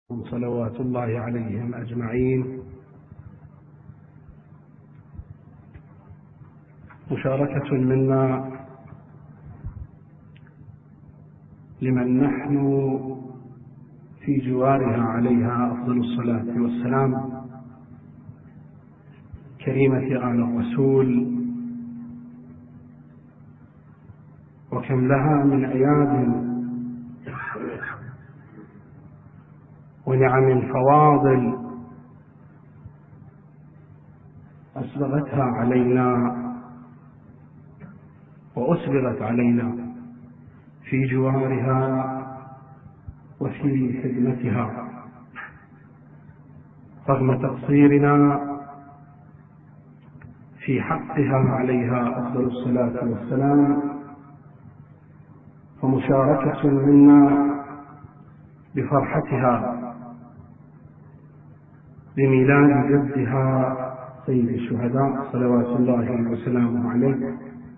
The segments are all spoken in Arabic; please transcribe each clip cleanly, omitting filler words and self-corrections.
صلوات الله عليهم أجمعين. مشاركة منا لمن نحن في جوارها عليها أفضل الصلاة والسلام، كريمة آل الرسول، وكم لها من أياد ونعم فواضل أسبغتها علينا وأسبغت علينا في جوارها وفي خدمتها، رغم تقصيرنا في حقها عليها أفضل الصلاة والسلام. فمشاركة منا بفرحتها بميلاد جدها سيد الشهداء صلوات الله وسلامه عليه،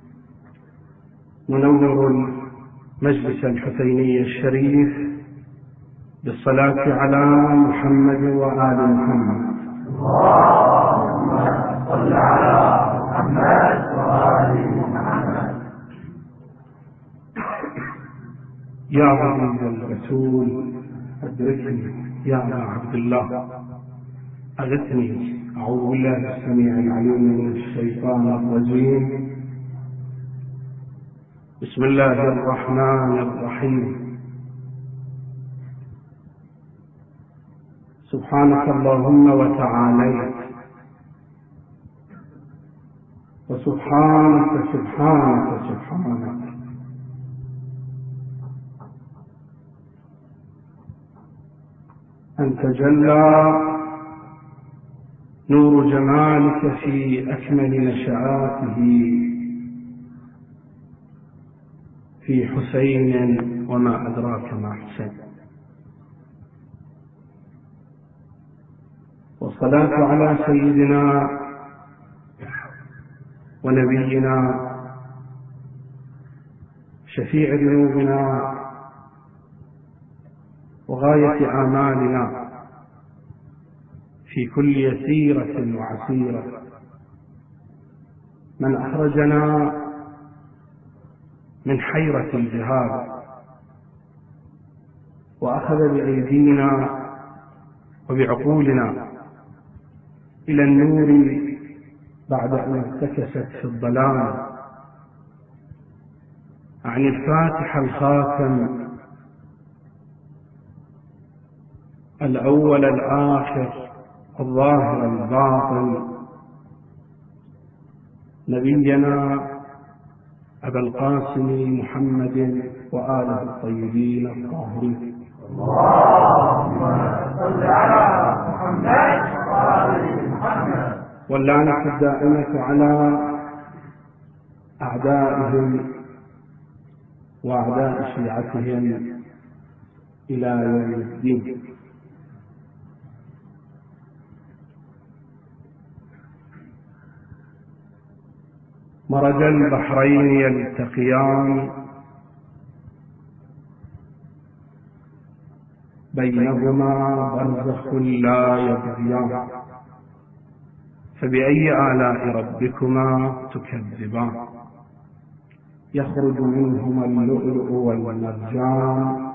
ننور المجلس الحسيني الشريف بالصلاة على محمد وآل محمد. اللهم صل على محمد وآل محمد. يا عزيز الرسول أدركني، يا أبا عبد الله أغثني. أعوذ بالله السميع العليم من الشيطان الرجيم. بسم الله الرحمن الرحيم. سبحانك اللهم وتعاليت، وسبحانك سبحانك سبحانك، أن تجلى نور جمالك في أكمل نشآته في حسين، وما أدراك ما حسين. والصلاة على سيدنا ونبينا شفيع ذنوبنا وغاية آمالنا في كل يسيرة وعسيرة، من أخرجنا من حيرة الجهاد وأخذ بأيدينا وبعقولنا إلى النور بعد أن انتكست في الظلام، عن الفاتح الخاتم الأول الآخر الظاهر الباطن، نبينا أبا القاسم محمد وآله الطيبين الطاهرين. اللهم صل على محمد وآل محمد. واللعنة الدائمة على أعدائهم وأعداء شيعتهم إلى يوم الدين. مرج البحرين يلتقيان، بينهما برزخ لا يبغيان، فبأي آلاء ربكما تكذبان، يخرج منهما اللؤلؤ والمرجان،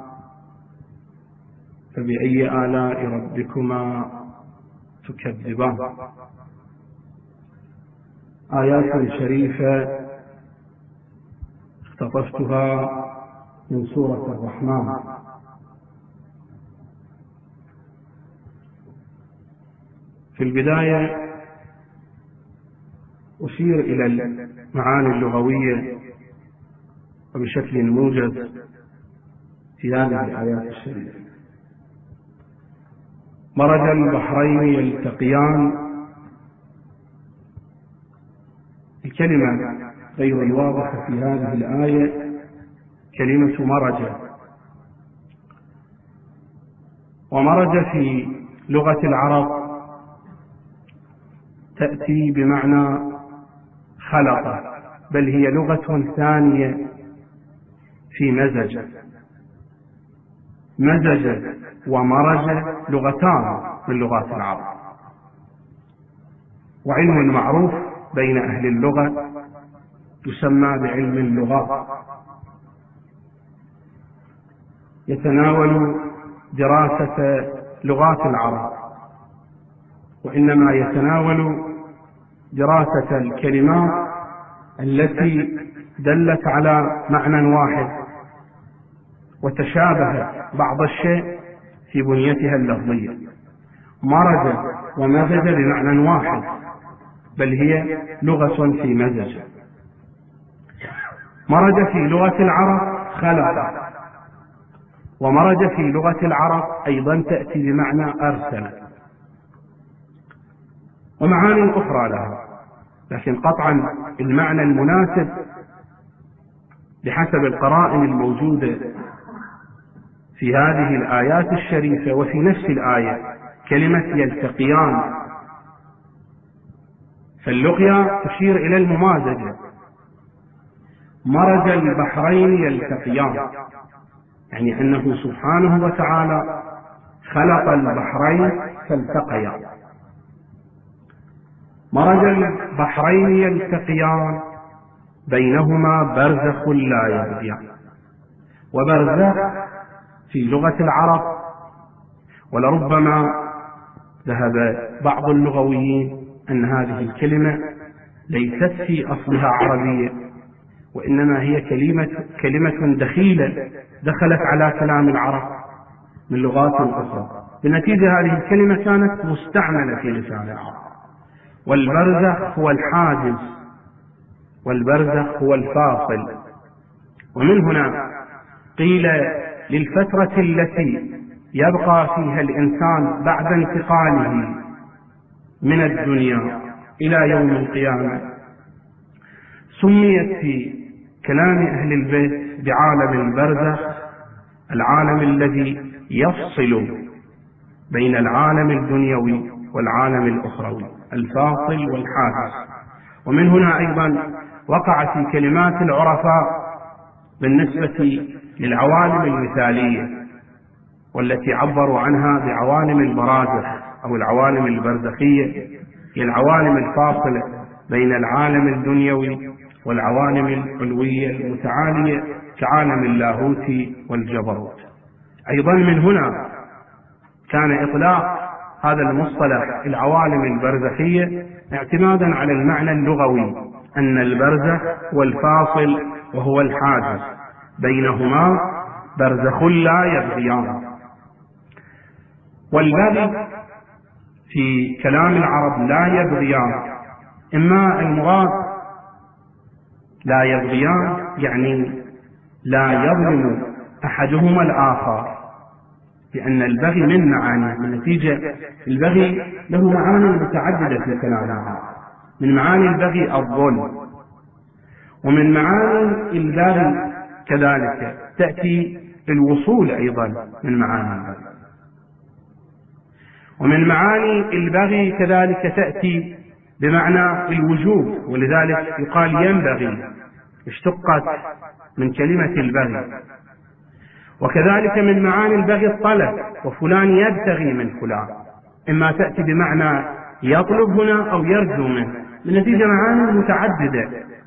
فبأي آلاء ربكما تكذبان. آيات شريفة اقتطفتها من سورة الرحمن. في البداية أشير إلى المعاني اللغوية وبشكل موجز في هذه الآيات الشريفة. مرج البحرين يلتقيان، الكلمة غير الواضحة في هذه الآية كلمة مرج، ومرج في لغة العرب تأتي بمعنى خلط، بل هي لغة ثانية في مزج. مزج ومرج لغتان من لغات العرب، وعلم معروف بين أهل اللغة يسمى بعلم اللغات، يتناول دراسة لغات العرب، وإنما يتناول دراسة الكلمات التي دلت على معنى واحد وتشابه بعض الشيء في بنيتها اللفظية. مرج ومزج بمعنى واحد، بل هي لغة في مزج. مرج في لغة العرب خلق، ومرج في لغة العرب أيضا تأتي بمعنى أرسل، ومعاني أخرى لها، لكن قطعا المعنى المناسب بحسب القرائن الموجودة في هذه الآيات الشريفة وفي نفس الآية كلمة يلتقيان، فاللقيا تشير إلى الممازجة. مرج البحرين يلتقيان، يعني أنه سبحانه وتعالى خلق البحرين فالتقيا. مرج البحرين يلتقيان بينهما برزخ لا يبغيان. وبرزخ في لغة العرب، ولربما ذهب بعض اللغويين أن هذه الكلمة ليست في أصلها عربية، وإنما هي كلمة دخيلة دخلت على كلام العرب من لغات أخرى، بنتيجة هذه الكلمة كانت مستعملة في لسان العرب. والبرزخ هو الحاجز، والبرزخ هو الفاصل. ومن هنا قيل للفترة التي يبقى فيها الإنسان بعد انتقاله من الدنيا إلى يوم القيامة سميت في كلام أهل البيت بعالم البرزخ، العالم الذي يفصل بين العالم الدنيوي والعالم الأخروي، الفاصل والحاجز. ومن هنا أيضا وقع في كلمات العرفاء بالنسبة للعوالم المثالية والتي عبروا عنها بعوالم البرازخ أو العوالم البرزخية، هي العوالم الفاصلة بين العالم الدنيوي والعوالم العلوية المتعالية كعالم اللاهوت والجبروت. أيضا من هنا كان إطلاق هذا المصطلح العوالم البرزخية اعتمادا على المعنى اللغوي أن البرزخ هو الفاصل وهو الحاجز، بينهما برزخ لا يبغيان. والبغي في كلام العرب لا يبغيان، إما المراد لا يبغيان يعني لا يظلم أحدهما الآخر، لأن البغي من معاني، من نتيجة البغي له معاني متعددة في كلام العرب. من معاني البغي الظلم، ومن معاني البغي كذلك تأتي الوصول أيضا من معاني البغي، ومن معاني البغي كذلك تأتي بمعنى الوجوب، ولذلك يقال ينبغي، اشتقت من كلمة البغي. وكذلك من معاني البغي الطلب، وفلان يبتغي من فلان، إما تأتي بمعنى يطلب هنا أو يرجو منه، بنتيجة معاني متعددة.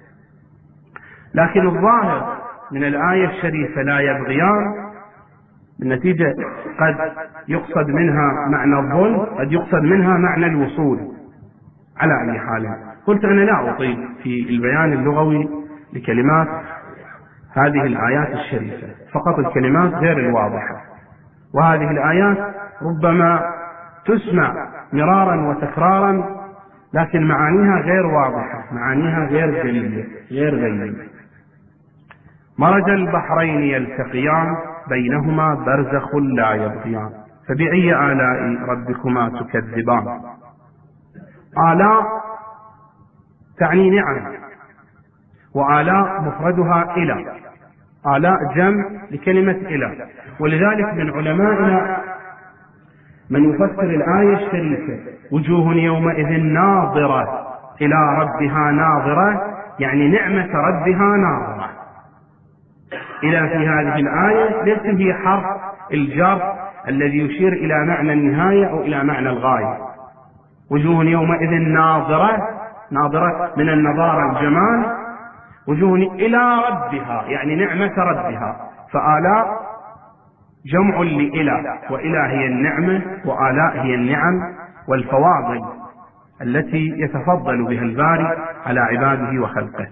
لكن الظاهر من الآية الشريفة لا يبغيان بالنتيجة قد يقصد منها معنى الظلم، قد يقصد منها معنى الوصول. على أي حال قلت أنا لا أطيل في البيان اللغوي لكلمات هذه الآيات الشريفة، فقط الكلمات غير الواضحة، وهذه الآيات ربما تسمع مرارا وتكرارا لكن معانيها غير واضحة، معانيها غير جلية غير بينة. مرج البحرين يلتقيان بينهما برزخ لا يبغيان فبأي آلاء ربكما تكذبان. آلاء تعني نعم، وآلاء مفردها إلى، آلاء جمع لكلمة إلى. ولذلك من علمائنا من يفسر الآية الشريفة وجوه يومئذ ناظرة إلى ربها ناظرة، يعني نعمة ربها ناظرة. إلى في هذه الآية ليس هي حرف الجر الذي يشير إلى معنى النهاية أو إلى معنى الغاية. وجوه يومئذ ناظرة من النظارة الجمال، وجوه إلى ربها يعني نعمة ربها. فآلاء جمع لإله، وإله هي النعمة، وآلاء هي النعم والفواضل التي يتفضل بها الباري على عباده وخلقه.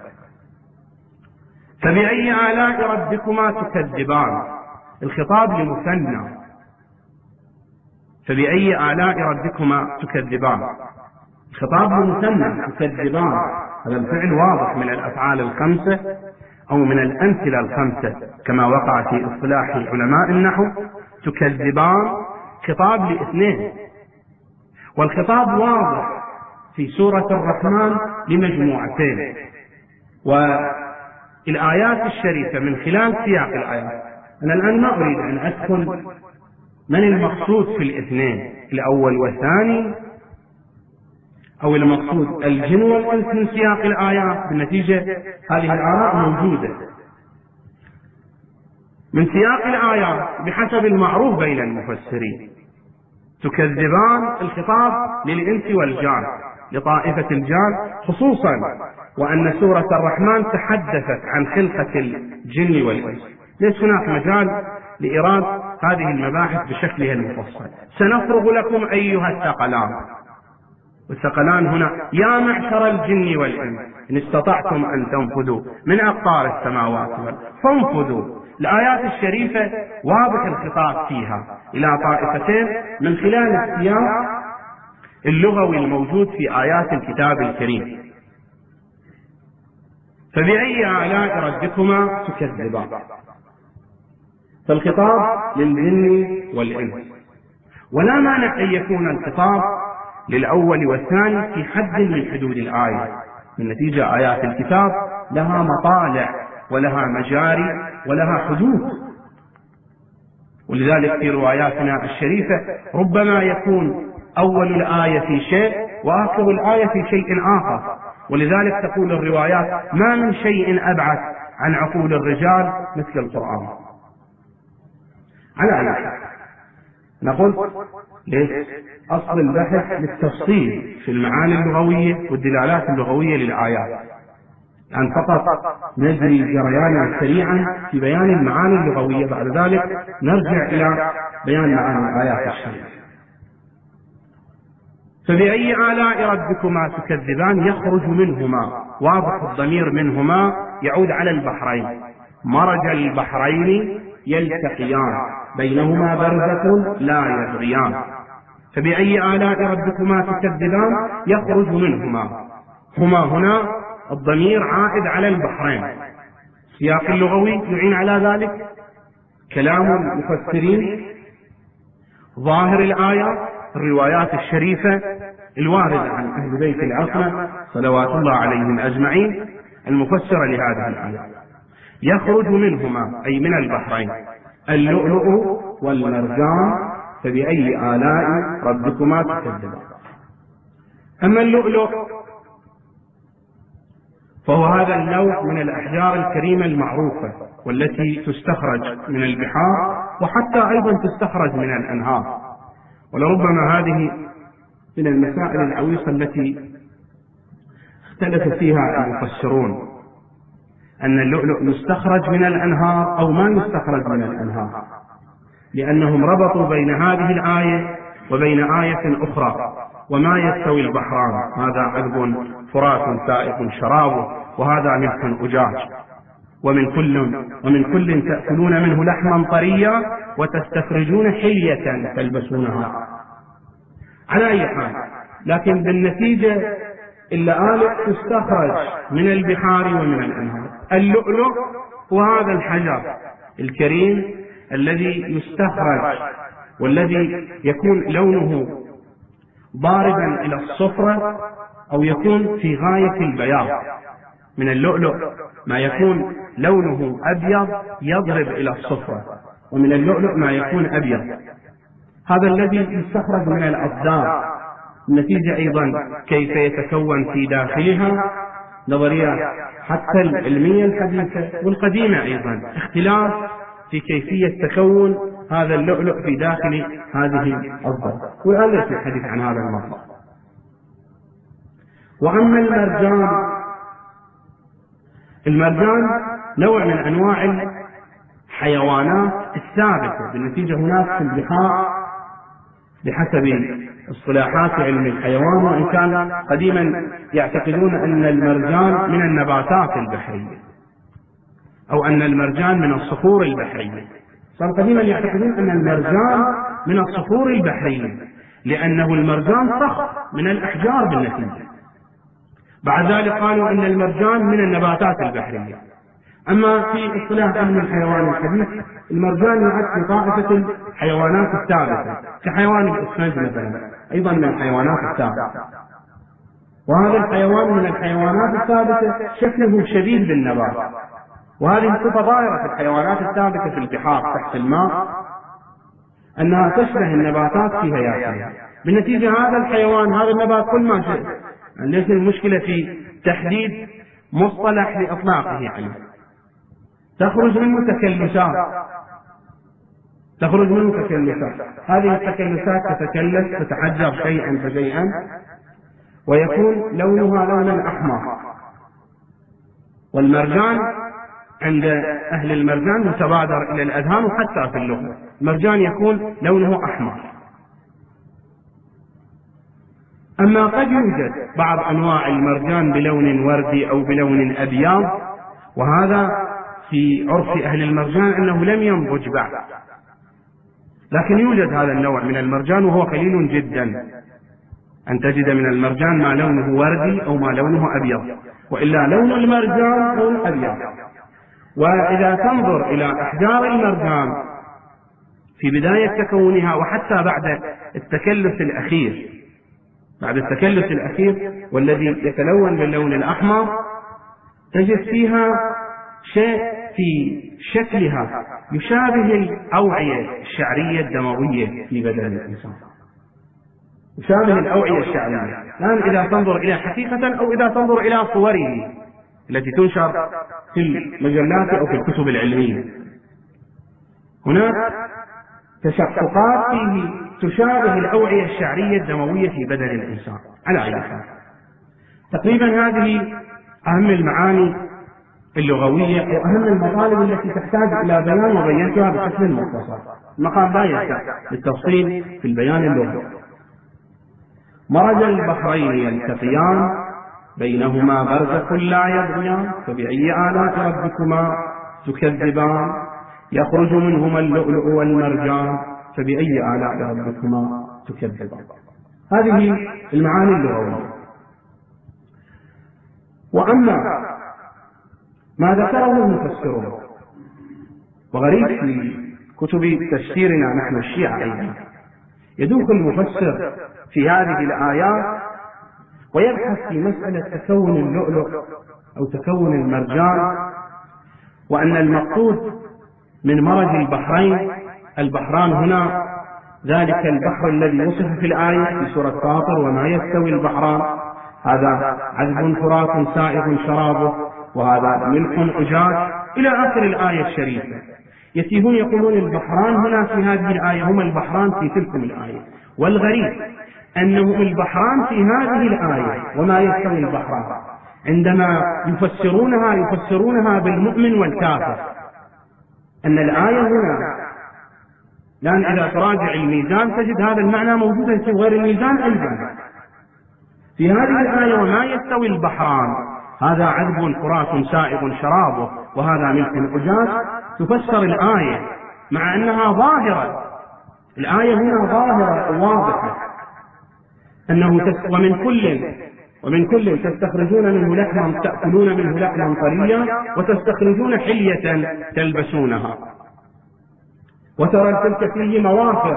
فبأي آلاء ربكما تكذبان؟ الخطاب لمثنى. فبأي آلاء ربكما تكذبان، الخطاب لمثنى تكذبان. هذا الفعل واضح من الأفعال الخمسة أو من الأمثلة الخمسة كما وقع في اصطلاح علماء النحو. تكذبان خطاب لاثنين، والخطاب واضح في سورة الرحمن لمجموعتين. والآيات الشريفة من خلال سياق الآيات، أنا الآن ما أريد أن أدخل من المقصود في الاثنين، الأول والثاني، أو المقصود الجن والإنس من سياق الآيات. بالنتيجة هذه الآراء موجودة من سياق الآيات بحسب المعروف بين المفسرين. تكذبان الخطاب للإنس والجان، لطائفة الجان خصوصا، وأن سورة الرحمن تحدثت عن خلقة الجن والإنس. ليس هناك مجال لإيراد هذه المباحث بشكلها المفصل. سنفرغ لكم أيها الثقلان. والثقلان هنا يا معشر الجن والإنس إن استطعتم أن تنفذوا من أقطار السماوات والأرض فانفذوا. الآيات الشريفة واضح الخطاب فيها إلى طائفتين من خلال السياق اللغوي الموجود في آيات الكتاب الكريم. فبأي آلاء ربكما تكذبان؟ فالخطاب للجن والإنس، ولا مانع أن يكون الخطاب للأول والثاني في حد من حدود الآية. من نتيجة آيات الكتاب لها مطالع ولها مجاري ولها حدود، ولذلك في رواياتنا الشريفة ربما يكون أول الآية في شيء وآخر الآية في شيء آخر. ولذلك تقول الروايات ما من شيء أبعد عن عقول الرجال مثل القرآن. على أن نقول ليش أصل البحث للتفصيل في المعاني اللغوية والدلالات اللغوية للآيات، أن فقط نجري جريانا سريعا في بيان المعاني اللغوية، بعد ذلك نرجع إلى بيان معاني الآيات الشريفة. فبأي آلاء ربكما تكذبان؟ يخرج منهما، واضح الضمير منهما يعود على البحرين. مرج البحرين يلتقيان بينهما برزخ لا يبغيان. فبأي آلاء ربكما تكذبان؟ يخرج منهما. هما هنا الضمير عائد على البحرين. السياق اللغوي يعين على ذلك، كلام المفسرين، ظاهر الآية، الروايات الشريفة الواردة عن أهل بيت العصمة صلوات الله عليهم أجمعين المفسرة لهذه الآية. يخرج منهما أي من البحرين اللؤلؤ والمرجان. فبأي آلاء ربكما تكذبان؟ أما اللؤلؤ فهو هذا النوع من الأحجار الكريمة المعروفة والتي تستخرج من البحار، وحتى أيضا تستخرج من الأنهار. ولربما هذه من المسائل العويصة التي اختلف فيها المفسرون، أن اللؤلؤ يستخرج من الأنهار أو ما يستخرج من الأنهار، لأنهم ربطوا بين هذه الآية وبين آية أخرى: وما يستوي البحران هذا عذب فرات سائغ شرابه وهذا ملح أجاج ومن كل تأكلون منه لحما طريا وتستخرجون حلية تلبسونها. على أي حال، لكن بالنتيجة اللآلئ تستخرج من البحار ومن الأنهار. اللؤلؤ وهذا الحجر الكريم الذي يستخرج والذي يكون لونه ضاربا إلى الصفرة أو يكون في غاية البياض. من اللؤلؤ ما يكون لونه أبيض يضرب إلى الصفرة، ومن اللؤلؤ ما يكون أبيض. هذا الذي يستخرج من الأصدار. النتيجة أيضا كيف يتكون في داخلها نظريات حتى العلمية الحديثة والقديمة أيضا اختلاف في كيفية تكون هذا اللؤلؤ في داخل هذه الضرة، والآن ليس الحديث عن هذا المصدر. وأما المرجان نوع من أنواع الحيوانات الثابتة، بالنتيجة هناك في البحار بحسب اصطلاحات علم الحيوان، وإن كان قديما يعتقدون أن المرجان من النباتات البحرية أو أن المرجان من الصخور البحرية. صار قديما يعتقدون أن المرجان من الصخور البحرية لأنه المرجان صخر من الأحجار بالنتيجة. بعد ذلك قالوا أن المرجان من النباتات البحرية. أما في اصطلاح علم الحيوان الحديث المرجان يعد في طائفة الحيوانات الثابتة كحيوان الأسفنج مثلا، أيضا من الحيوانات الثابتة، وهذا الحيوان من الحيوانات الثابتة شكله شبيه بالنبات، وهذه صفة ظاهرة في الحيوانات الثابتة في البحار تحت الماء أنها تشبه النباتات في هياكلها. بالنتيجة هذا الحيوان هذا النبات كل ما شئ، ليس المشكلة في تحديد مصطلح لإطلاقه عليه. تخرج منه تكلسات، هذه التكلسات تتكلس تتحجر شيئا فشيئا ويكون لونها لونا أحمر. والمرجان عند أهل المرجان متبادر إلى الأذهان، وحتى في اللغة المرجان يكون لونه أحمر. أما قد يوجد بعض أنواع المرجان بلون وردي أو بلون أبيض، وهذا في عرف أهل المرجان أنه لم ينضج بعد، لكن يوجد هذا النوع من المرجان وهو قليل جدا أن تجد من المرجان ما لونه وردي أو ما لونه أبيض، وإلا لون المرجان لون أبيض. وإذا تنظر إلى أحجار المرجان في بداية تكونها وحتى بعد التكلس الأخير والذي يتلون باللون الأحمر، تجد فيها شيء في شكلها يشابه الأوعية الشعرية الدموية في بدن الإنسان، يشابه الأوعية الشعرية، الآن إذا تنظر إلى حقيقة أو إذا تنظر إلى صوره التي تنشر في المجلات أو في الكتب العلمية، هناك تشققات فيه تشابه الأوعية الشعرية الدموية في بدن الإنسان. على أي حال، تقريبا هذه أهم المعاني اللغوية أو أهم المطالب التي تحتاج إلى بيان، وبينتها بشكل مختصر. المقام لا يحتاج للتفصيل في البيان اللغوي. مرج البحرين يلتقيان بينهما برزخ لا يبغيان فبأي آلاء ربكما تكذبان يخرج منهما اللؤلؤ والمرجان فبأي آلاء ربكما تكذبان. هذه المعاني اللغوية. وأما ما ذكره المفسرون، وغريب في كتب تفسيرنا نحن الشيعة أيضا، يدوخ المفسر في هذه الآيات ويبحث في مسألة تكون اللؤلؤ أو تكون المرجان، وأن المقصود من مرج البحران هنا ذلك البحر الذي وصف في الآية في سورة فاطر: وما يستوي البحران هذا عذب فرات سائغ شرابه وهذا ملح أجاج إلى آخر الآية الشريفة. يتيهون يقولون البحران هنا في هذه الآية هما البحران في تلك الآية، والغريب أنهم البحران في هذه الآية وما يستوي البحران عندما يفسرونها بالمؤمن والكافر، أن الآية هنا لأن إذا تراجع الميزان تجد هذا المعنى موجودا في غير الميزان أيضا. في هذه الآية وما يستوي البحران هذا عذب فرات سائغ شرابه وهذا ملح أجاج، تفسر الآية مع أنها ظاهرة، الآية هنا ظاهرة واضحة أنه ومن كل تستخرجون منه لحما تأكلون منه لحما طريا وتستخرجون حلية تلبسونها وترى الفلك فيه موافر.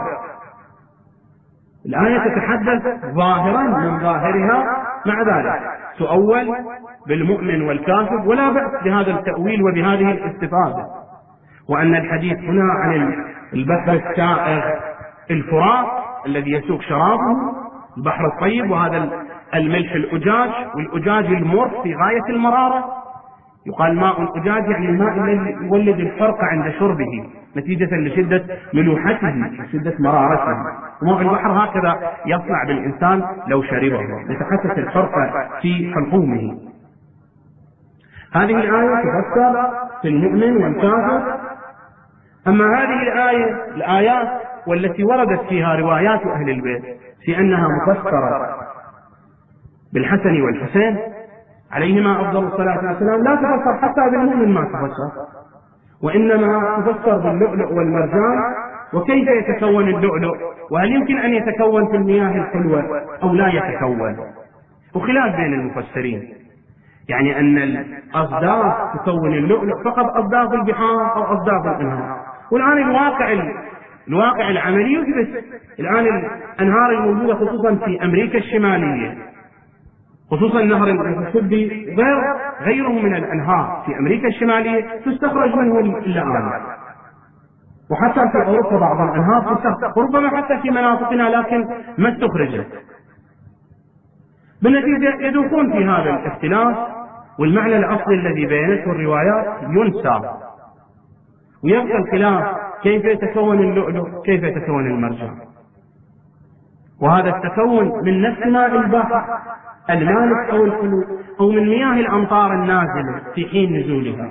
الآية تتحدث ظاهرا من ظاهرها، مع ذلك تؤول بالمؤمن والكافر، ولا بأس بهذا التأويل وبهذه الاستفادة. وأن الحديث هنا عن البحر السائغ الفرات الذي يسوق شرابه، البحر الطيب، وهذا الملح الأجاج، والأجاج المر في غاية المرارة. يقال ماء أجاج يعني الماء الذي يولد الحرق عند شربه، نتيجة لشدة ملوحته وشدة مرارته. وماء البحر هكذا يصنع بالإنسان لو شربه، يتحسس الحرقة في حلقومه. هذه الآية تفسر في المؤمن والكافر. أما هذه الآيات والتي وردت فيها روايات أهل البيت في أنها مفسرة بالحسن والحسين عليهما أفضل الصلاة والسلام، لا تفسر حتى بالمؤمن، ما تفسر، وإنما تفسر باللؤلؤ والمرجان وكيف يتكون اللؤلؤ، وهل يمكن أن يتكون في المياه الحلوة أو لا يتكون، وخلاف بين المفسرين. يعني أن الأصداف تكون اللؤلؤ فقط أصداف البحار أو أصداف الأنهار. والآن الواقع العملي يثبت. الآن الأنهار الموجودة خصوصا في أمريكا الشمالية، خصوصا نهر المسيسيبي غيره من الأنهار في أمريكا الشمالية تستخرج منه اللآلئ، وحتى في أوروبا بعض الأنهار تستخرج، ربما حتى في مناطقنا لكن ما استخرجت. بالنتيجة يدوخون في هذا الاختلاف، والمعنى الأصلي الذي بينته الروايات ينسى، ويبقى الخلاف كيف يتكون اللؤلؤ كيف يتكون المرجان. وهذا التكون من نفس ماء البحر المالح أو الحلو أو من مياه الأمطار النازلة في حين نزولها.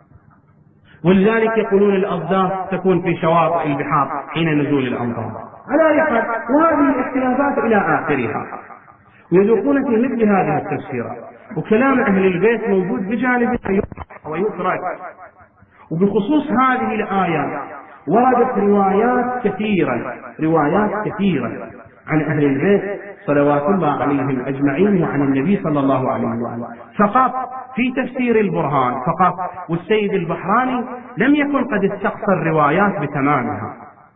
ولذلك يقولون الأصداف تكون في شواطئ البحار حين نزول الأمطار على أي حال. وهذه الاختلافات إلى آخرها، ويذوقون في مثل هذه التفسيرات. وكلام أهل البيت موجود بجانب ويترك. وبخصوص هذه الآيات وردت روايات كثيرة عن أهل البيت صلوات الله عليهم أجمعين وعن النبي صلى الله عليه وسلم. فقط في تفسير البرهان فقط والسيد البحراني لم يكن قد استقصى الروايات بتمامها،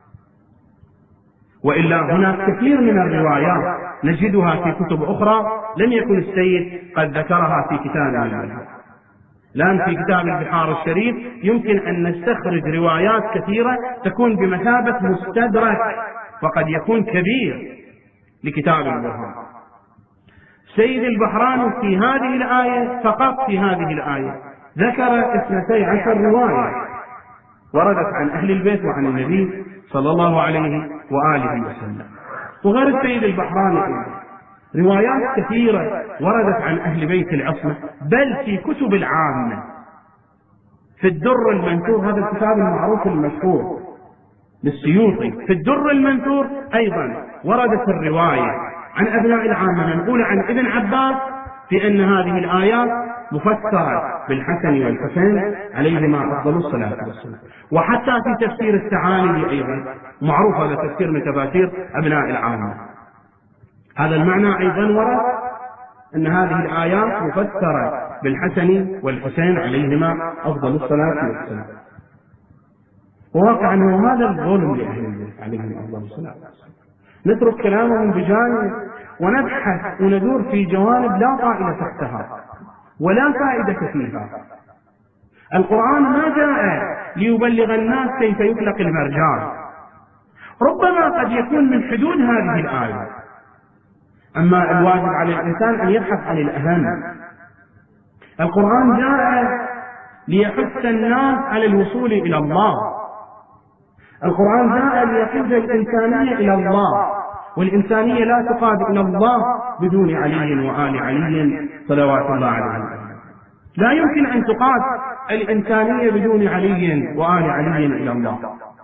وإلا هناك كثير من الروايات نجدها في كتب أخرى لم يكن السيد قد ذكرها في كتاب البحار. الآن في كتاب البحار الشريف يمكن أن نستخرج روايات كثيرة تكون بمثابة مستدرك، وقد يكون كبير لكتاب البرهان. سيد البحراني في هذه الآية فقط في هذه الآية ذكر 12 رواية وردت عن أهل البيت وعن النبي صلى الله عليه وآله وسلم. وغير السيد البحراني روايات كثيرة وردت عن أهل بيت العصمة، بل في كتب العامة. في الدر المنثور، هذا الكتاب المعروف المشهور للسيوطي، في الدر المنثور أيضا وردت الرواية عن أبناء العامة منقولة عن ابن عباس في أن هذه الآيات مفسرة بالحسن والحسين عليهما أفضل الصلاة والسلام. وحتى في تفسير التعالي أيضا معروف، هذا تفسير من تفاسير أبناء العامة، هذا المعنى أيضا ورد أن هذه الآيات مفسرة بالحسن والحسين عليهما أفضل الصلاة والسلام. وواقع أنه هذا الظلم لأهل البيت عليهم أفضل الصلاة والسلام. نترك كلامهم بجانب ونبحث وندور في جوانب لا طائل تحتها ولا فائدة فيها. القرآن ما جاء ليبلغ الناس كيف يخلق المرجان، ربما قد يكون من حدود هذه الآية. أما الواجب على الإنسان أن يبحث عن الأهم. القرآن جاء ليحث الناس على الوصول إلى الله. القرآن جاء ليقود الإنسانية إلى الله، والإنسانية لا تقاد إلى الله بدون علي وآل علي صلوات الله عليهم. لا يمكن أن تقاد الإنسانية بدون علي وآل علي إلى الله.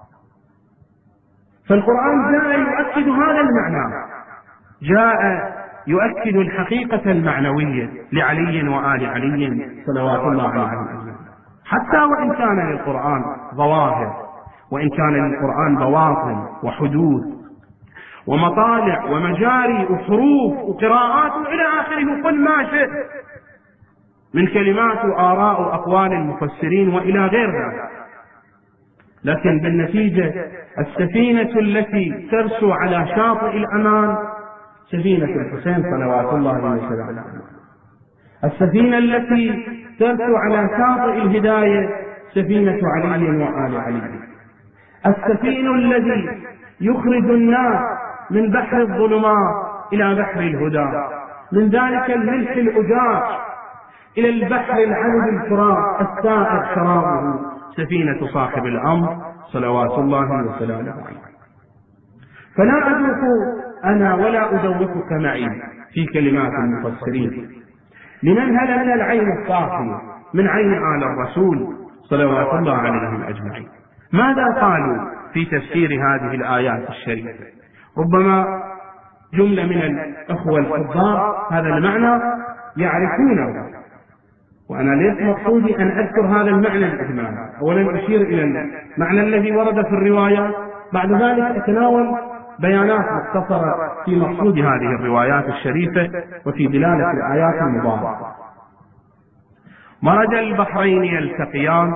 فالقرآن جاء يؤكد هذا المعنى، جاء يؤكد الحقيقة المعنوية لعلي وآل علي صلوات الله عليهم. حتى وإن كان للقرآن ظواهر، وإن كان للقرآن بواطن وحدود ومطالع ومجاري وحروف وقراءات إلى آخره، كل ما شئت من كلمات وآراء وأقوال المفسرين وإلى غير ذلك، لكن بالنتيجة السفينة التي ترسو على شاطئ الأمان سفينة الحسين صلوات الله وسلامه، السفينة التي ترسو على شاطئ الهداية سفينة علي وآل علي، السفين الذي يخرج الناس من بحر الظلمات إلى بحر الهدى، من ذلك الملح الأجاج إلى البحر العذب الفرات السائر شرابه سفينة صاحب الأمر صلوات الله وسلامه عليه. فلا أدرك أنا ولا أدوقك معي في كلمات المفسرين لننهل من العين الصافية من عين آل الرسول صلوات الله عليهم أجمعين. ماذا قالوا في تفسير هذه الآيات الشريفة؟ ربما جملة من الأخوة الحضار هذا المعنى يعرفونه، وأنا ليس مقصودي أن أذكر هذا المعنى الإجمالي. أولا أشير إلى المعنى الذي ورد في الروايات، بعد ذلك أتناول بيانات مختصرة في مقصود هذه الروايات الشريفة وفي دلالة الآيات المباركة. مرج البحرين يلتقيان.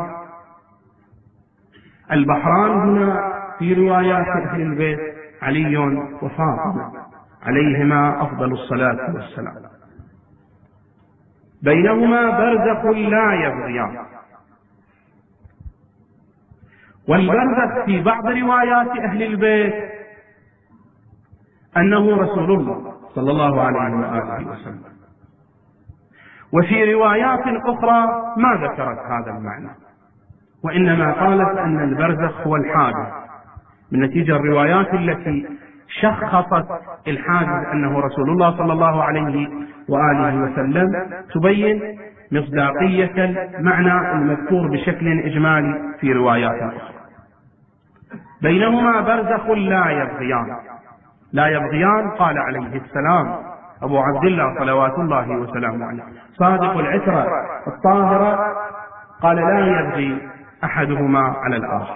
البحران هنا في روايات أهل البيت علي وفاطمة عليهما أفضل الصلاة والسلام. بينهما برزخ لا يبغيان. والبرزخ في بعض روايات أهل البيت أنه رسول الله صلى الله عليه وآله وسلم، وفي روايات أخرى ما ذكرت هذا المعنى، وإنما قالت أن البرزخ هو الحاجز، من نتيجة الروايات التي شخصت الحاجز أنه رسول الله صلى الله عليه وآله وسلم تبين مصداقية المعنى المذكور بشكل إجمالي في روايات أخرى. بينهما برزخ لا يبغيان. لا يبغيان قال عليه السلام أبو عبد الله صلوات الله وسلامه عليه صادق العترة الطاهرة قال لا يبغي أحدهما على الآخر.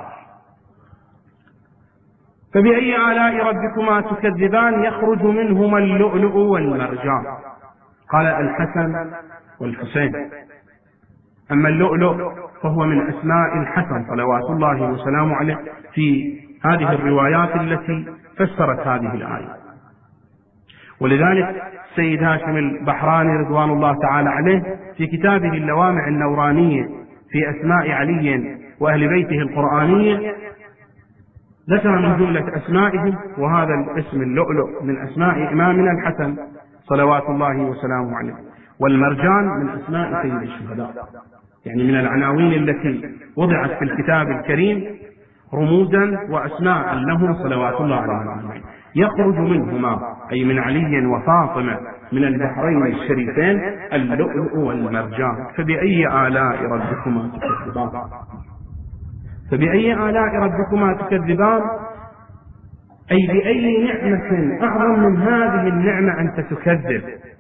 فبأي آلاء ربكما تكذبان يخرج منهما اللؤلؤ والمرجان. قال الحسن والحسين. أما اللؤلؤ فهو من أسماء الحسن صلوات الله وسلامه عليه في هذه الروايات التي فسرت هذه الآية. ولذلك سيد هاشم البحراني رضوان الله تعالى عليه في كتابه اللوامع النورانية في أسماء علي وأهل بيته القرآنية ذكر من جملة أسمائهم وهذا الاسم اللؤلؤ من أسماء إمامنا الحسن صلوات الله وسلامه عليه، والمرجان من أسماء سيد الشهداء، يعني من العناوين التي وضعت في الكتاب الكريم رموزا وأسماء لهم صلوات الله عليهم. يخرج منهما أي من علي وفاطمة من البحرين الشريفين اللؤلؤ والمرجان. فبأي آلاء ربكما تكذبان. فبأي آلاء ربكما تكذبان أي بأي نعمة أعظم من هذه النعمة أنت تكذب.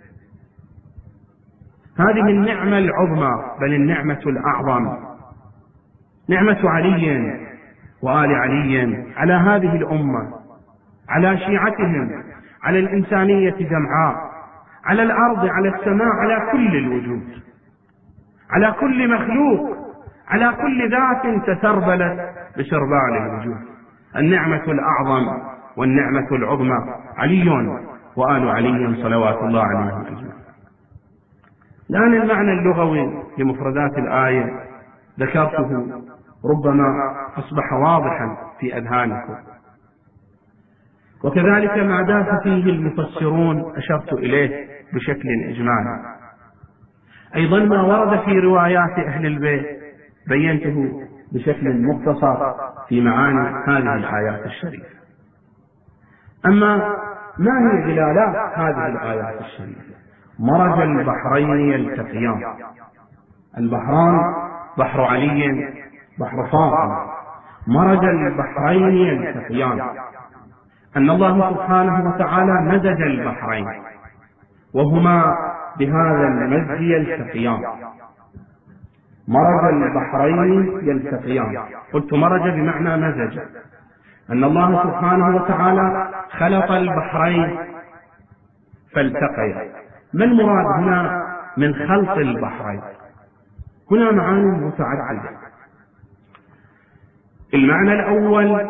هذه النعمة العظمى بل النعمة الأعظم نعمة علي وآل علي على هذه الأمة، على شيعتهم، على الإنسانية جمعاء، على الأرض، على السماء، على كل الوجود، على كل مخلوق، على كل ذات تسربلت بسربال الوجود. النعمة الأعظم والنعمة العظمى علي وآل علي صلوات الله عليهم أجمعين. الآن المعنى اللغوي لمفردات الآية ذكرته ربما أصبح واضحا في أذهانكم، وكذلك ما داس فيه المفسرون أشرت إليه بشكل إجمالي. أيضا ما ورد في روايات أهل البيت بينته بشكل مختصر في معاني هذه الآيات الشريفة. أما ما هي دلالات هذه الآيات الشريفة؟ مرج البحرين يلتقيان. البحران بحر علي بحر فاطمة. مرج البحرين يلتقيان أن الله سبحانه وتعالى مزج البحرين وهما بهذا المزج يلتقيان. مرج البحرين يلتقيان. قلت مرج بمعنى مزج، أن الله سبحانه وتعالى خلق البحرين فالتقيا. ما المراد هنا من خلق البحرين؟ هنا معاني متعددة. المعنى الأول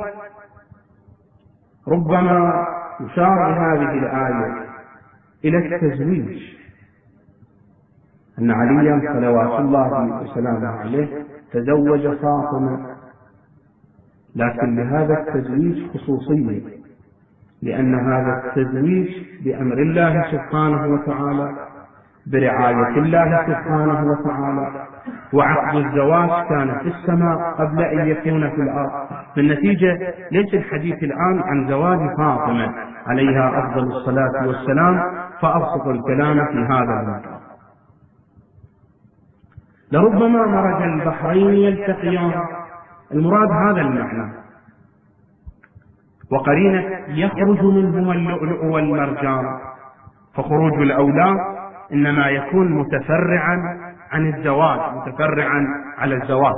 ربما يشار بهذه الآية إلى التزويج، أن عليا صلوات الله وسلامه عليه تزوج فاطمة، لكن لهذا التزويج خصوصية، لأن هذا التزويج بأمر الله سبحانه وتعالى برعاية الله سبحانه وتعالى، وعقد الزواج كان في السماء قبل أن يكون في الأرض. بالنتيجة ليس الحديث الآن عن زواج فاطمة عليها أفضل الصلاة والسلام، فأبسط الكلام في هذا الموضوع. لربما مرج البحرين يلتقيان، المراد هذا المعنى، وقرينة يخرج منهما اللؤلؤ والمرجان، فخروج الأولاد إنما يكون متفرعا عن الزواج، متفرعا على الزواج.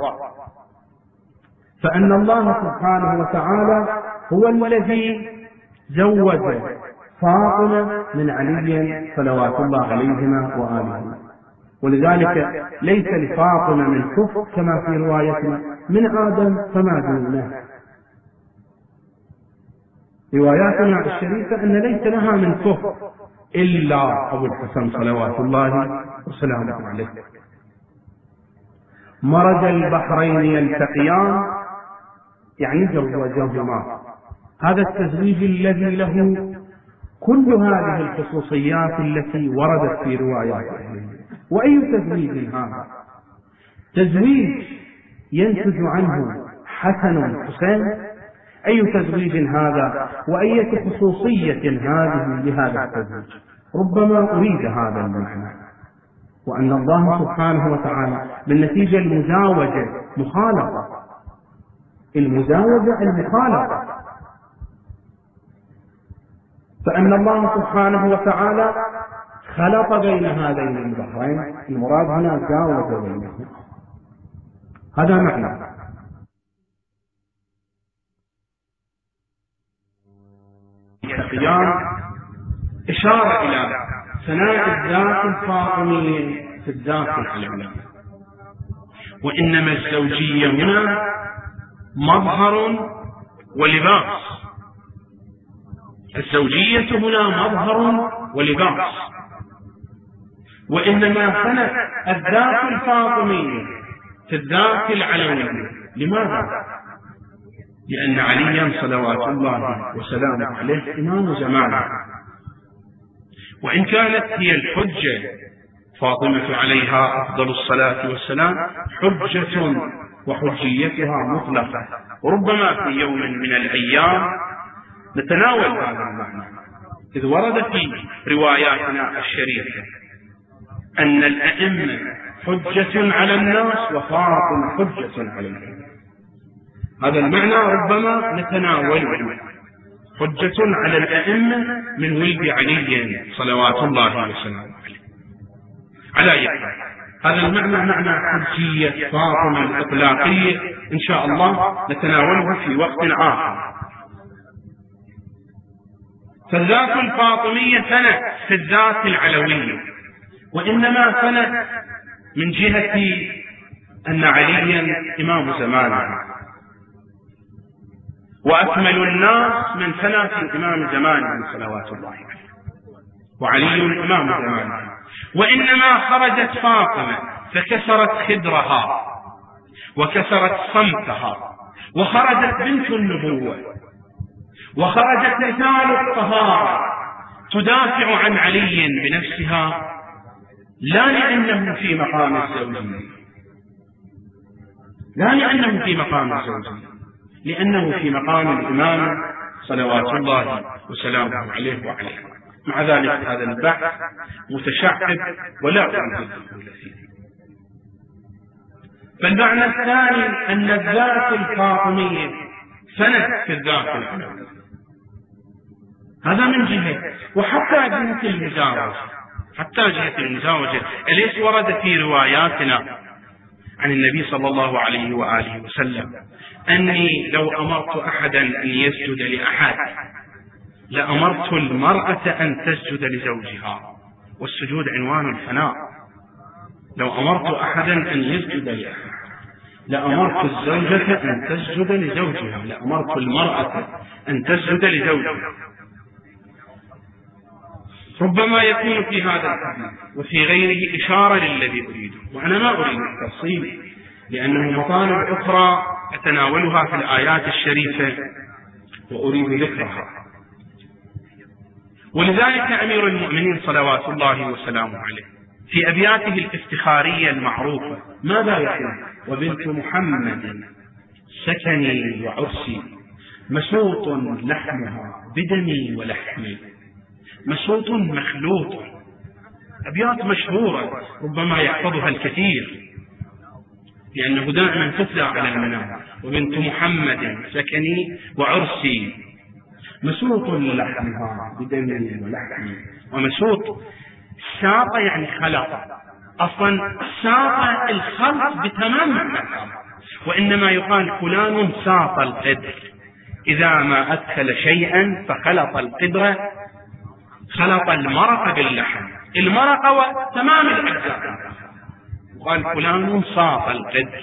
فأن الله سبحانه وتعالى هو الذي زوج فاطمة من علي صلوات الله عليهما وآلهما، ولذلك ليس لفاطمة من كفر كما في روايتنا من آدم فما دونه. رواياتنا الشريفة أن ليس لها من كفر إلا أبو الحسن صلوات الله وسلامه عليه. مرج البحرين يلتقيان يعني زوجهما، هذا التزويج الذي له كل هذه الخصوصيات التي وردت في روايات أهل. وأي تزويج هذا؟ تزويج ينتج عنه حسن حسين؟ أي تزويج هذا؟ وأية خصوصية هذه لهذا التزويج؟ ربما أريد هذا المعنى، وأن الله سبحانه وتعالى بالنتيجة المزاوجة مخالطة، المزاوجة المخالطة، فأن الله سبحانه وتعالى خلط بين هذين البحرين، المراد هنا زاوج بينهم، هذا معنى. القيام إشارة إلى ثناء الذات الفاطمية في الذات العلوية، وإنما الزوجية هنا مظهر ولباس، الزوجية هنا مظهر ولباس، وإنما ثناء الذات الفاطمية في الذات العلوية. لماذا؟ لأن عليا صلوات الله وسلامه عليه إمام زمانه، وإن كانت هي الحجة فاطمة عليها أفضل الصلاة والسلام حجة وحجيتها مطلقة، وربما في يوم من الأيام نتناول هذا المعنى، إذ ورد في رواياتنا الشريفة أن الأئمة حجة على الناس وفاطمة حجة على الأئمة. هذا المعنى ربما نتناوله، حجة على الأئمة من ولد علي صلوات الله وسلامه عليه. على يد هذا المعنى معنى حجية فاطمة الإطلاقية إن شاء الله نتناوله في وقت آخر. فالذات الفاطمية ثنت في الذات العلوية، وإنما ثنت من جهة أن عليا إمام زمانه، وأكمل الناس من ثنى في الإمام زمانه صلوات الله عليه، وعلي إمام زمانه. وإنما خرجت فاطمة فكسرت خدرها وكسرت صمتها، وخرجت بنت النبوة، وخرجت مثال الطهارة تدافع عن علي بنفسها، لا لأنه في مقام الزوجية، لا لأنه في مقام الزوجية، لأنه في مقام الإمام صلوات الله وسلامه عليه وعليه. مع ذلك هذا البحث متشعب ولا أريد الدخول فيه. فالمعنى الثاني أن الذات الفاطمية ثنت في الذات العلوية، هذا من جهة. وحتى جهة المزاوجة، حتى جهة المزاوجة أليس ورد في رواياتنا عن النبي صلى الله عليه وآله وسلم أني لو أمرت أحدا أن يسجد لأحد لأمرت المرأة أن تسجد لزوجها، والسجود عنوان الفناء. لو أمرت أحدا أن يسجد لأحد لأمرت الزوجة أن تسجد لزوجها، لأمرت المرأة أن تسجد لزوجها. ربما يكون في هذا الحديث وفي غيره إشارة للذي أريده، وأنا ما أريد التفصيل لأنه مطالب أخرى أتناولها في الآيات الشريفة وأريد ذكرها. ولذلك أمير المؤمنين صلوات الله وسلامه عليه في أبياته الافتخارية المعروفة ماذا يقول؟ وبنت محمد سكني وعرسي مسوط لحمها بدمي ولحمي. مسوط مخلوط، أبيات مشهورة ربما يحفظها الكثير لأنه دائما تتلى على المنام. وبنت محمد سكني وعرسي مسوط لحمها بدمي ولحمي. ومسوط ساط يعني خلط، أصلا ساط الخلط بتمام معنى، وإنما يقال فلان ساط القدر، إذا ما أدخل شيئا فخلط القدر، خلط المرق باللحم، المرق وتمام الأجزاء، قال فلان ساط القدر.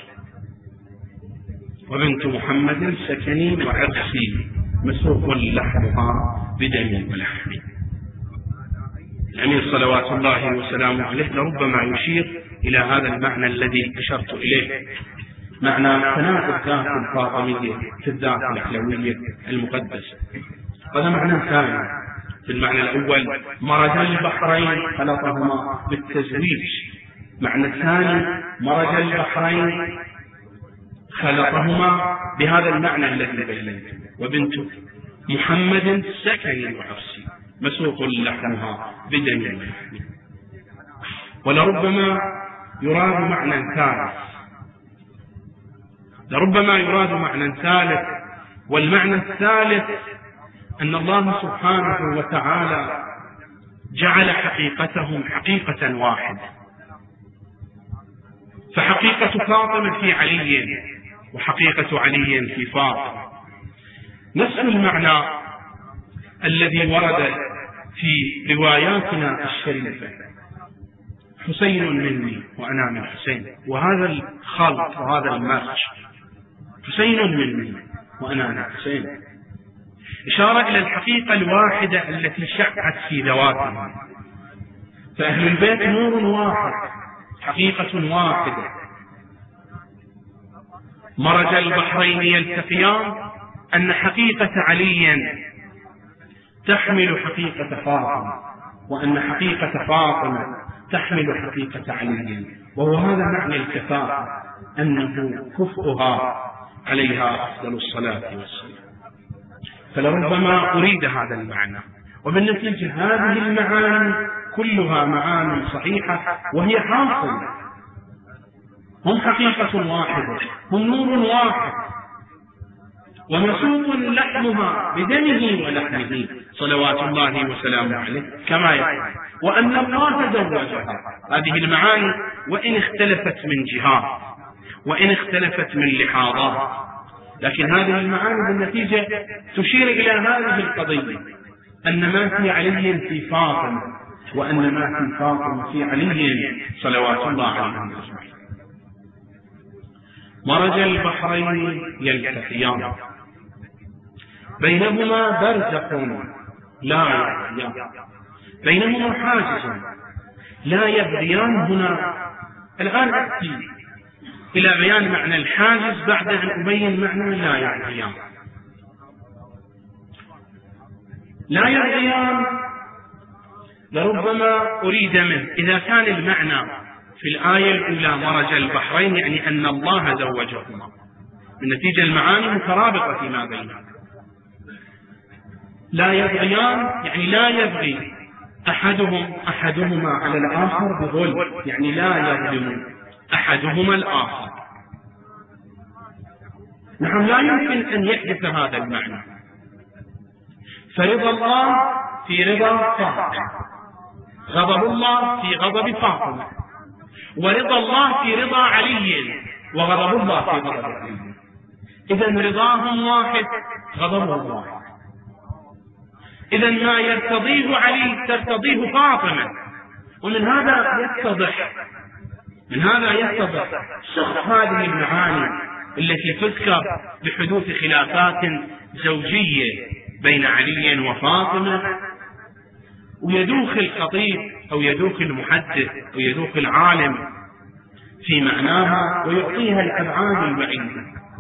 وبنت محمد سكني وعرسي مسوق لحمها بدمي ولحمي. الأمير صلوات الله وسلامه عليه لربما يشير إلى هذا المعنى الذي أشرت إليه، معنى تناقض الذات الفاطمية في الذات العلوية المقدسة. هذا معنى ثاني. في المعنى الأول مرج البحرين خلطهما بالتزويج، معنى الثاني مرج البحرين خلطهما بهذا المعنى الذي بينته. وبنت محمد سكني وعرسي مسوق لحمها بدمي ولحمي. ولربما يراد معنى ثالث، لربما يراد معنى ثالث، والمعنى الثالث أن الله سبحانه وتعالى جعل حقيقتهم حقيقة واحدة، فحقيقة فاطمة في علي وحقيقة علي في فاطمة نفس المعنى الذي ورد في رواياتنا الشريفة: حسين مني وأنا من حسين. وهذا الخلط وهذا المرج، حسين مني وأنا من حسين، إشارة إلى الحقيقة الواحدة التي شعت في ذواتهم. فأهل البيت نور واحد، حقيقة واحدة. مرج البحرين يلتقيان، أن حقيقة علي تحمل حقيقة فاطمة، وأن حقيقة فاطمة تحمل حقيقة علي، وهو هذا معنى الكفاءة، أنه كفؤها عليها أفضل الصلاة والسلام. فلربما أريد هذا المعنى، وبالنتيجة هذه المعاني كلها معاني صحيحة وهي حاصلة. هم حقيقة واحدة، هم نور واحد، ومسوق لحمها بدمه ولحمه صلوات الله وسلامه عليه كما يقول. وأن الله زوجها. هذه المعاني وإن اختلفت من جهات وإن اختلفت من لحاظات، لكن هذه المعاني بالنتيجة تشير إلى هذه القضية، أن ما في علي في فاطمة، وأن ما في فاطمة في علي صلوات الله عليه وسلم. مرج البحرين يلتقيان بينهما برزخ لا يبغيان، بينهما حاجز لا يبغيان. هنا الآن أتي إلى بيان معنى الحاجز بعد أن أبين معنى لا يبغيان. لا يبغيان لربما أريد منه إذا كان المعنى في الآية الأولى مرج البحرين يعني أن الله زوجهما، بالنتيجة المعاني مترابطة فيما بينها. لا يبغيان يعني لا يبغي أحدهما على الآخر بظلم، يعني لا يظلم أحدهما الآخر. نعم، لا يمكن أن يحدث هذا المعنى. فرضا الله في رضا فاطمة، غضب الله في غضب فاطمة، ورضا الله في رضا علي، وغضب الله في غضب علي. إذن رضاهم واحد، غضبهم واحد. إذن ما يرتضيه علي ترتضيه فاطمة. ومن هذا يتضح سخط هذه المعاني التي تذكر بحدوث خلافات زوجية بين علي وفاطمة، ويدوخ الخطيب أو يدوخ المحدث أو يدوخ العالم في معناها ويعطيها الأبعاد البعيدة.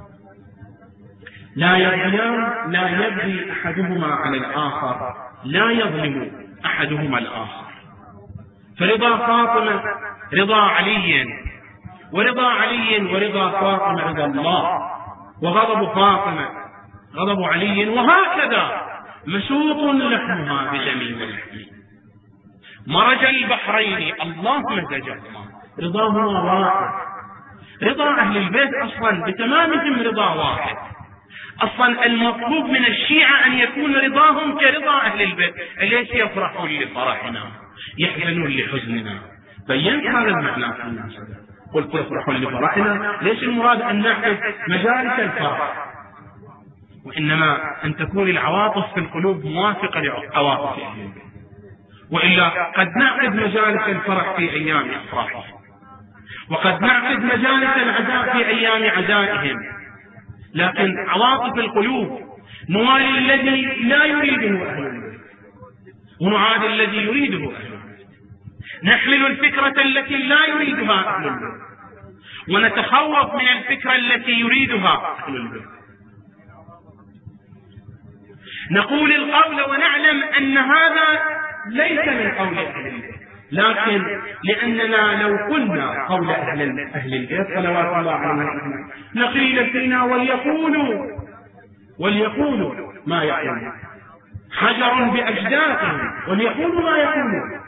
لا يبغيان لا يبغي أحدهما على الآخر، لا يظلم أحدهما الآخر. فرضا فاطمة رضا علي، ورضا علي ورضا فاطمة رضا الله، وغضب فاطمة غضب علي، وهكذا مسوط لحمها بدم ولحم. مرج البحرين الله مزجهما، رضاهما واحد. رضا أهل البيت أصلا بتمامهم رضا واحد. أصلا المطلوب من الشيعة أن يكون رضاهم كرضا أهل البيت. ليش يفرحون لفرحنا يحزنون لحزننا؟ بينت هذا المعنى في المناسبة، قلت يفرحون لفرحنا، ليش المراد أن نعقد مجالس الفرح، وإنما أن تكون العواطف في القلوب موافقة لعواطف أهل البيت. وإلا قد نعقد مجالس الفرح في أيام أفراحهم، وقد نعقد مجالس العزاء في أيام عزائهم، لكن عواطف القلوب نوالي الذي لا يريده أهل البيت ونعاد الذي يريده أهل البيت، نحمل الفكرة التي لا يريدها أهل البيت ونتخوف من الفكرة التي يريدها أهل البيت. نقول القول ونعلم أن هذا ليس من قول أهل البيت، لكن لأننا لو قلنا قول أهل البيت صلوات الله عليهم لقيل فينا وليقولوا ما يقولون، حجر بأجداثهم وليقولوا ما يقولون،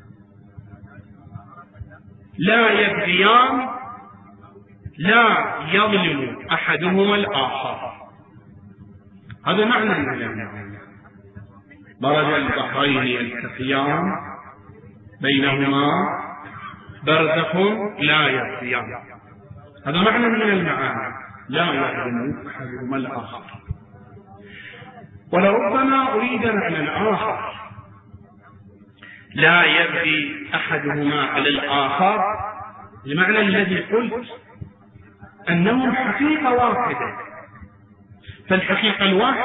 لا يبغيان لا يظلم أحدهما الآخر. هذا معنى من المعنى. مرج البحرين يلتقيان بينهما برزخ لا يبغيان، هذا معنى من المعاني، لا يظلم أحدهما الآخر. ولربما أريد معنى آخر، لا يبغي أحدهما على الآخر، المعنى الذي قلت أنهم حقيقة واحدة. فالحقيقة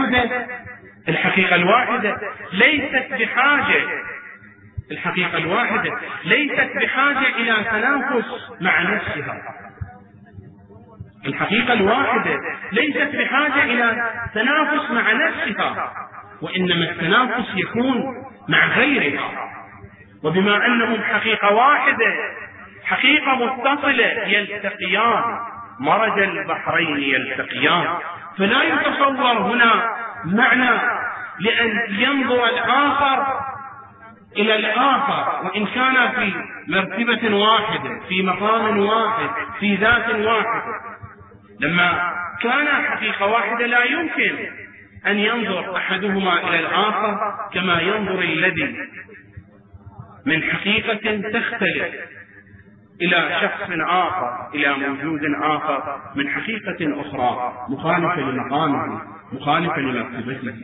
الواحدة ليست بحاجة، الحقيقة الواحدة ليست بحاجة إلى تنافس مع نفسها. الحقيقة الواحدة ليست بحاجة إلى تنافس مع نفسها، وإنما التنافس يكون مع غيرها. وبما أنهم حقيقة واحدة، حقيقة متصلة، يلتقيان، مرج البحرين يلتقيان، فلا يتصور هنا معنى لأن ينظر الآخر إلى الآخر وإن كان في مرتبة واحدة، في مقام واحد، في ذات واحدة. لما كان حقيقة واحدة لا يمكن أن ينظر أحدهما إلى الآخر كما ينظر الذي من حقيقة تختلف إلى شخص آخر، إلى موجود آخر من حقيقة أخرى مخالفة لمقامه، مخالفة لمرتبته.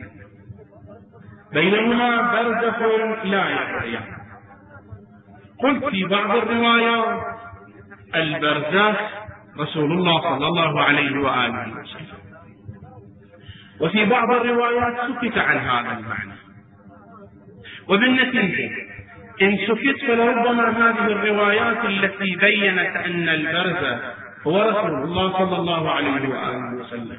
بينهما برزخ لا يبغيان. قلت في بعض الروايات البرزخ رسول الله صلى الله عليه وآله وسلم، وفي بعض الروايات سكت عن هذا المعنى. وبالنتيجة إن سكت فلربما هذه الروايات التي بينت أن البرزخ هو رسول الله صلى الله عليه وآله وسلم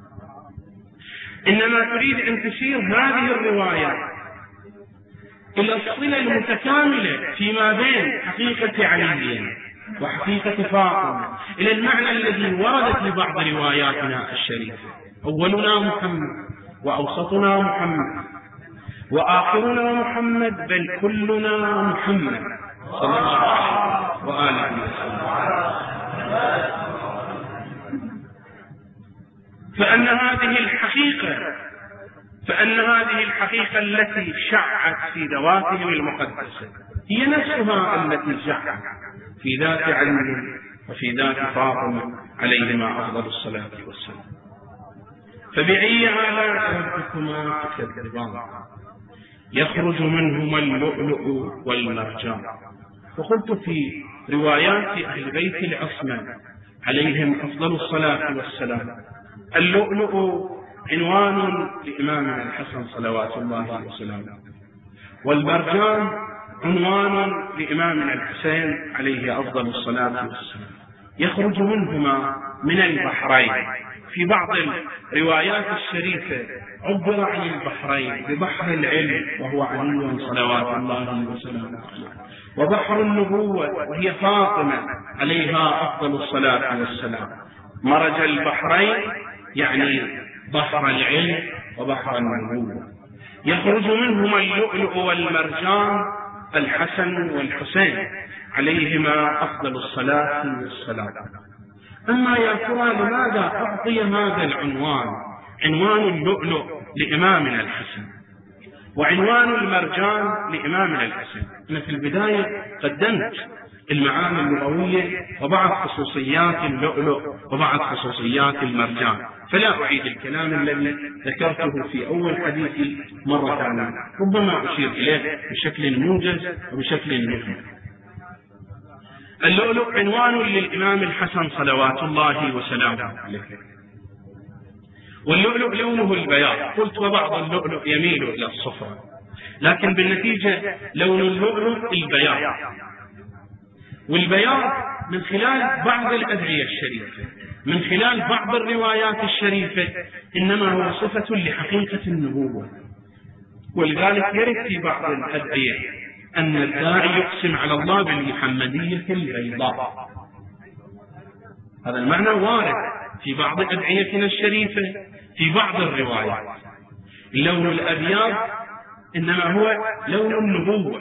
إنما تريد أن تشير هذه الروايات إلى الصلة المتكاملة فيما بين حقيقة علي وحقيقة فاطمة، إلى المعنى الذي وردت لبعض رواياتنا الشريفة: أولنا محمد، وأوسطنا محمد، وآخرنا محمد، بل كلنا محمد صلى الله عليه وآله وسلم. فأن هذه الحقيقة التي شعت في ذواتهم المقدسة هي نفسها التي شعت في ذات علي وفي ذات فاطمة عليهما أفضل الصلاة والسلام. فبأي آلاء ربكما تكذبان يخرج منهما اللؤلؤ والمرجان. وقلت في روايات أهل بيت العصمة عليهم أفضل الصلاة والسلام: اللؤلؤ عنوان لإمامنا الحسن صلوات الله وسلامه، والمرجان عنوان لإمامنا الحسين عليه أفضل الصلاة والسلام. يخرج منهما من البحرين، في بعض الروايات الشريفة عبر عن البحرين ببحر العلم وهو علي صلوات الله وسلامه عليه، وبحر النبوة وهي فاطمة عليها أفضل الصلاة والسلام. مرج البحرين يعني بحر العلم وبحر النبوة، يخرج منهما اللؤلؤ والمرجان، الحسن والحسين عليهما أفضل الصلاة والسلام. أما يا ترى لماذا أعطي هذا العنوان، عنوان اللؤلؤ لإمامنا الحسن وعنوان المرجان لإمامنا الحسن؟ أنا في البداية قدمت المعاني اللغوية وبعض خصوصيات اللؤلؤ وبعض خصوصيات المرجان، فلا أعيد الكلام الذي ذكرته في أول حديثي مرة ثانية، ربما أشير إليه بشكل موجز وبشكل مهم. اللؤلؤ عنوان للإمام الحسن صلوات الله وسلامه عليه، واللؤلؤ لونه البياض، قلت وبعض اللؤلؤ يميل إلى الصفرة، لكن بالنتيجة لون اللؤلؤ البياض. والبياض من خلال بعض الأدعية الشريفة، من خلال بعض الروايات الشريفة، إنما هو صفة لحقيقة النبوة. ولذلك يرد في بعض الأدعية أن الداعي يقسم على الله بالمحمدية البيضاء، هذا المعنى وارد في بعض أدعيتنا الشريفة في بعض الروايات. اللون الأبيض إنما هو لون النبوة،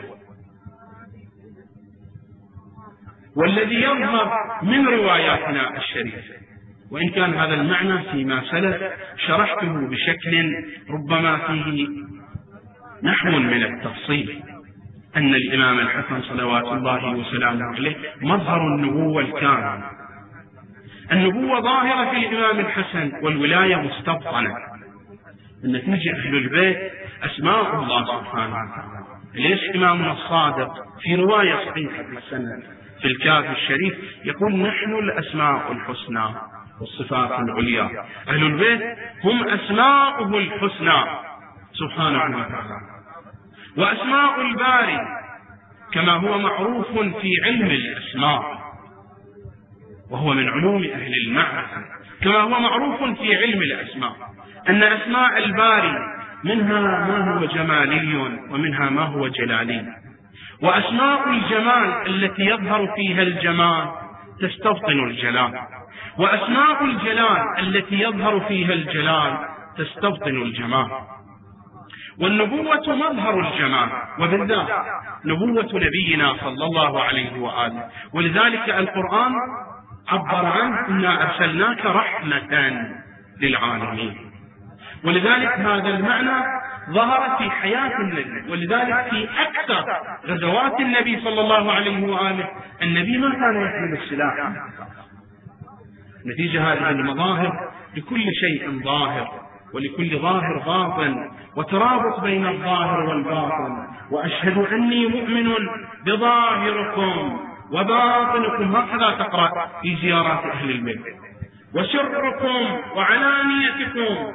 والذي يظهر من رواياتنا الشريفة، وإن كان هذا المعنى فيما سلف شرحته بشكل ربما فيه نحو من التفصيل، أن الإمام الحسن صلوات الله وسلامه عليه مظهر النبوة الكامل. النبوة ظاهرة في الإمام الحسن والولاية مستبطنة. النتيجة أهل البيت أسماء الله سبحانه وتعالى. ليش إمامنا الصادق في رواية صحيحة السنة في الكافي الشريف يقول نحن الأسماء الحسنى والصفات العليا، أهل البيت هم أسماؤه الحسنى سبحانه وتعالى. وأسماء الباري كما هو معروف في علم الأسماء وهو من علوم أهل المعرفة، كما هو معروف في علم الأسماء أن أسماء الباري منها ما هو جمالي ومنها ما هو جلالي، وأسماء الجمال التي يظهر فيها الجمال تستبطن الجلال، وأسماء الجلال التي يظهر فيها الجلال تستبطن الجمال. والنبوة مظهر الجمال، وبالذات نبوة نبينا صلى الله عليه وآله، ولذلك القرآن عبر عنه إنا أرسلناك رحمة للعالمين. ولذلك هذا المعنى ظهر في حياة النبي، ولذلك في أكثر غزوات النبي صلى الله عليه وآله النبي ما كان يحمل السلاح. نتيجة هذه المظاهر لكل شيء ظاهر ولكل ظاهر باطن، وترابط بين الظاهر والباطن. وأشهد أني مؤمن بظاهركم وباطنكم، هكذا تقرأ في زيارات أهل البيت، وسركم وعلانيتكم.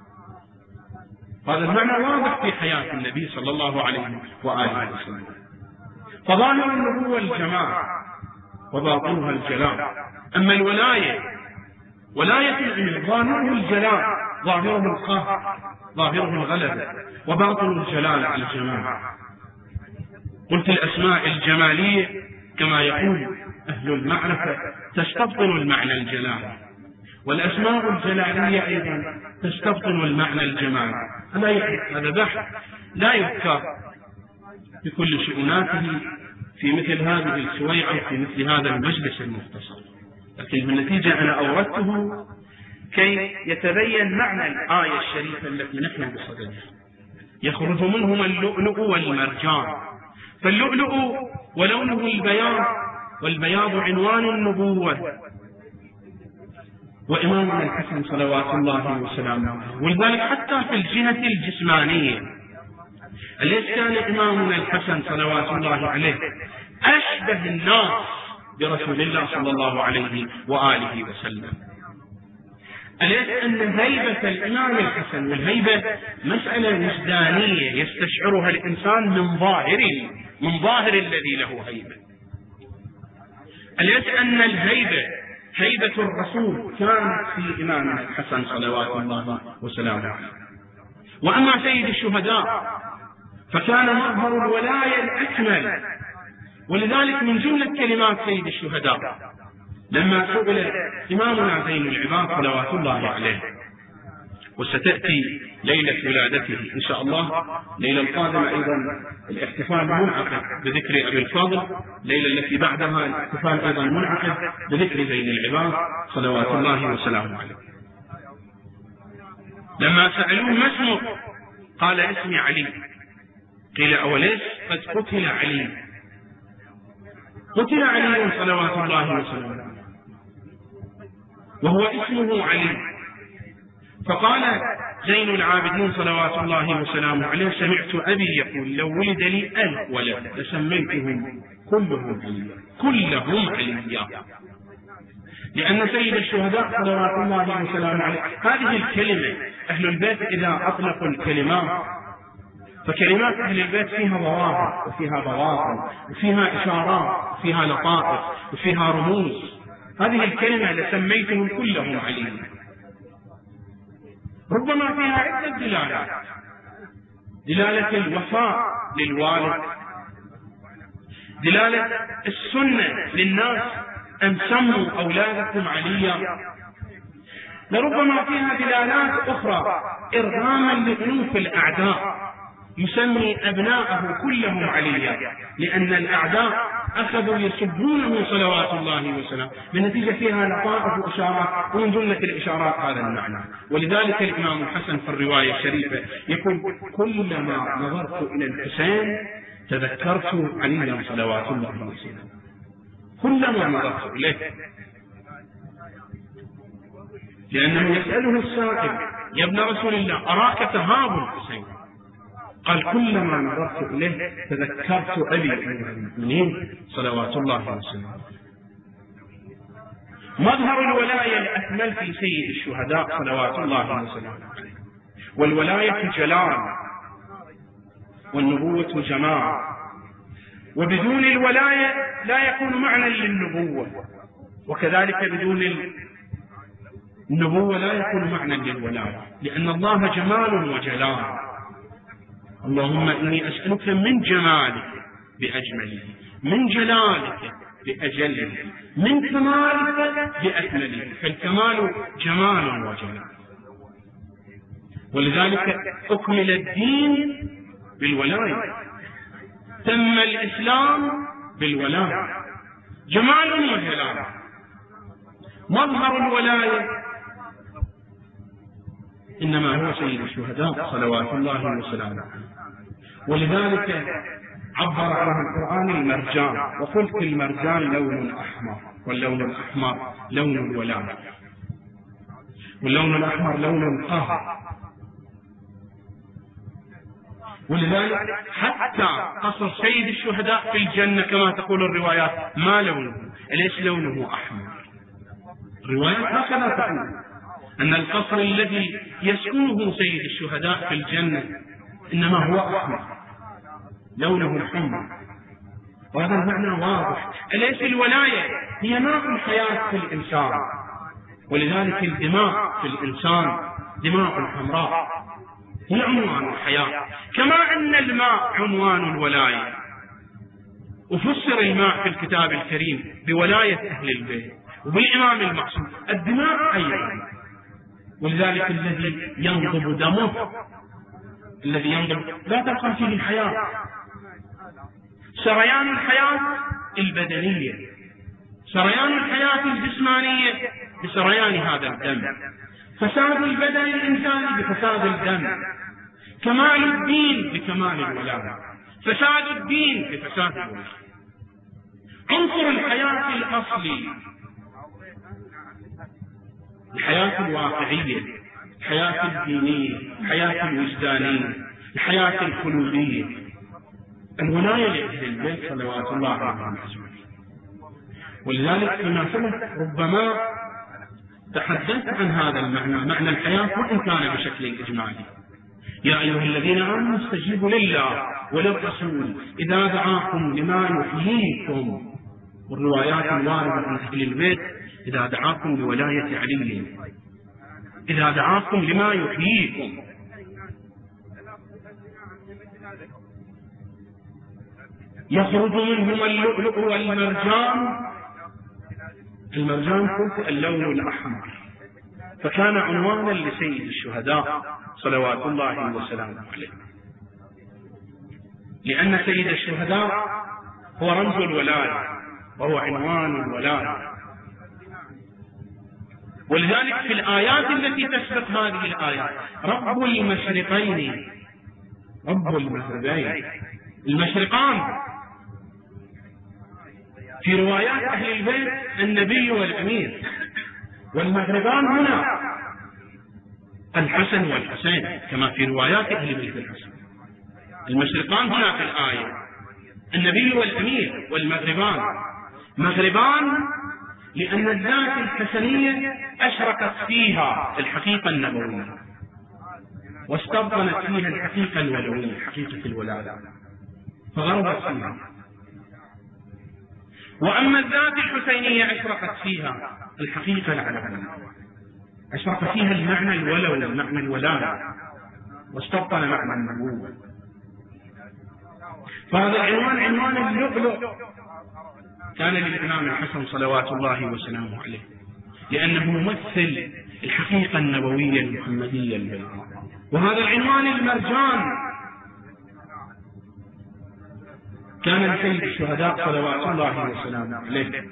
هذا المعنى واضح في حياة النبي صلى الله عليه وآله وسلم. فظاهر النبوة الجمال وباطنها الجلال. أما الولاية، ولاية العلم ظاهره الجلال، ظاهره القهر، ظاهره الغلبة، وباطن الجلال على الجمال. قلت الأسماء الجمالية كما يقول أهل المعرفة تستبطن المعنى الجلال، والأسماء الجلالية أيضا تستبطن المعنى الجمال. هذا بحث لا يذكر بكل شؤوناته في مثل هذه السويعة في مثل هذا المجلس المختصر، لكن بالنتيجة أنا أوردته كي يتبين معنى الآية الشريفة التي نحن بصددها. يخرج منهما اللؤلؤ والمرجان. فاللؤلؤ ولونه البياض، والبياض عنوان النبوة، وإمامنا الحسن صلوات الله وسلامه. ولذلك حتى في الجهة الجسمانية أليس كان إمامنا الحسن صلوات الله عليه أشبه الناس برسول الله صلى الله عليه وآله وسلم؟ أليس أن هيبة الإمام الحسن والهيبة مسألة وجدانية يستشعرها الإنسان من ظاهر الذي له هيبة؟ أليس أن الهيبة هيبة الرسول كانت في إمامنا الحسن صلوات الله وسلامه عليه. وأما سيد الشهداء فكان مظهر الولاية الأكمل، ولذلك من جملة كلمات سيد الشهداء لما سئل إمامنا زين العباد صلوات الله عليه، وستأتي ليلة ولادته إن شاء الله، ليلة القادمة أيضا الاحتفال منعقد بذكر أبي الفضل، ليلة التي بعدها الاحتفال أيضا منعقد بذكر زين العباد صلوات الله وسلامه عليه. لما سألوه ما اسمه قال اسمي علي. قيل أوليس قد قتل علي؟ قتل علي صلوات الله وسلامه عليه وهو اسمه علي. فقال زين العابدين صلوات الله وسلامه عليه سمعت أبي يقول لو ولد لي 1000 ولد لسميتهم كلهم عليا، كلهم عليا، لأن سيد الشهداء صلوات الله وسلامه عليه هذه الكلمة أهل البيت إذا أطلقوا الكلمات فكلمات أهل البيت فيها ظواهر وفيها بواطن وفيها إشارات وفيها لطائف وفيها رموز. هذه الكلمة لسميتهم كلهم عليا ربما فيها عدة دلالات: دلالة الوفاء للوالد، دلالة السنة للناس أن سموا أولادكم عليا، لربما فيها دلالات أخرى إرغاما لأنوف الأعداء يسمي أبناءه كلهم عليا، لأن الأعداء أخذوا يسبونه صلوات الله وسلامه، بالنتيجة فيها لطائف وإشارات، ومن جملة الإشارات هذا المعنى. ولذلك الإمام الحسن في الرواية الشريفة يقول كلما نظرت إلى الحسين تذكرت عليا صلوات الله وسلامه، كلما نظرت إليه، لأنه يسأله السائل يا ابن رسول الله أراك تهاب الحسين؟ قال كلما نظرت إليه تذكرت أبي المؤمنين صلوات الله وسلامه. مظهر الولاية الأكمل في سيد الشهداء صلوات الله وسلامه عليه. والولاية جلال والنبوة جمال، وبدون الولاية لا يكون معنى للنبوة، وكذلك بدون النبوة لا يكون معنى للولاية، لأن الله جمال وجلال. اللهم إني أسألك من جمالك بأجمله، من جلالك بأجله، من كمالك بأكمله، فالكمال جمال وجلال. ولذلك أكمل الدين بالولاية، تم الإسلام بالولاية، جمال وجلال. مظهر الولاية إنما هو سيد الشهداء صلوات الله وسلامه. ولذلك عبر عنه القرآن المرجان، وقلت المرجان لون أحمر، واللون الأحمر لون الولاية، واللون الأحمر لون القهر. ولذلك حتى قصر سيد الشهداء في الجنة كما تقول الروايات ما لونه، ليس لونه أحمر. الروايات هكذا تقول أن القصر الذي يسكنه سيد الشهداء في الجنة إنما هو أحمر، لونه الحمر، وهذا المعنى واضح. أليس الولاية هي ماء الحياة في الإنسان؟ ولذلك الدماء في الإنسان دماء حمراء هي عنوان الحياة، كما أن الماء عنوان الولاية. وفسر الماء في الكتاب الكريم بولاية أهل البيت وبالإمام المعصوم، الدماء أيضا. ولذلك الذي ينضب دمه، الذي ينضب لا تبقى فيه الحياة. سريان الحياة البدنية، سريان الحياة الجسمانية بسريان هذا الدم، فساد البدن الإنساني بفساد الدم، كمال الدين بكمال الولاية، فساد الدين بفساد الولاية. عنصر الحياة الأصلي، الحياة الواقعية، الحياة الدينية، الحياة الوجدانية، الحياة الخلودية، الولاية لأهل البيت صلوات الله عليهم أجمعين. ولذلك فيما سبق ربما تحدثت عن هذا المعنى، معنى الحياة، وإن كان بشكل إجمالي. يا أيها الذين آمنوا استجيبوا لله وللرسول إذا دعاكم لما يحييكم. والروايات الواردة عن أهل البيت إذا دعاكم لولاية علي، إذا دعاكم لما يحييكم. يخرج منهما اللؤلؤ والمرجان. المرجان قلت اللون الأحمر، فكان عنوانا لسيد الشهداء صلوات الله وسلامه عليه، لأن سيد الشهداء هو رمز الولاية وهو عنوان الولاية. ولذلك في الآيات التي تسبق هذه الآيات رب المشرقين رب المغربين، المشرقان في روايات أهل البيت النبي والأمير، والمغربان هنا الحسن والحسين كما في روايات أهل بيت الحسن. المشرقان هنا في الآية النبي والأمير، والمغربان مغربان لأن الذات الحسنية أشرقت فيها الحقيقة النبوية واستبطنت فيها الحقيقة الولوية، حقيقة الولاية، فغربت فيها. وأما الذات الحسينية أشرقت فيها الحقيقة العلوية، أشرق فيها المعنى الولوي، المعنى الولاية، واستبطن معنى النبوة. فهذا العنوان عنوان اللؤلؤ كان للإمام الحسن صلوات الله وسلامه عليه، لأنه ممثل الحقيقة النبوية المحمدية البيضاء. وهذا العنوان المرجان كان لسيد الشهداء صلوات الله وسلامه عليه،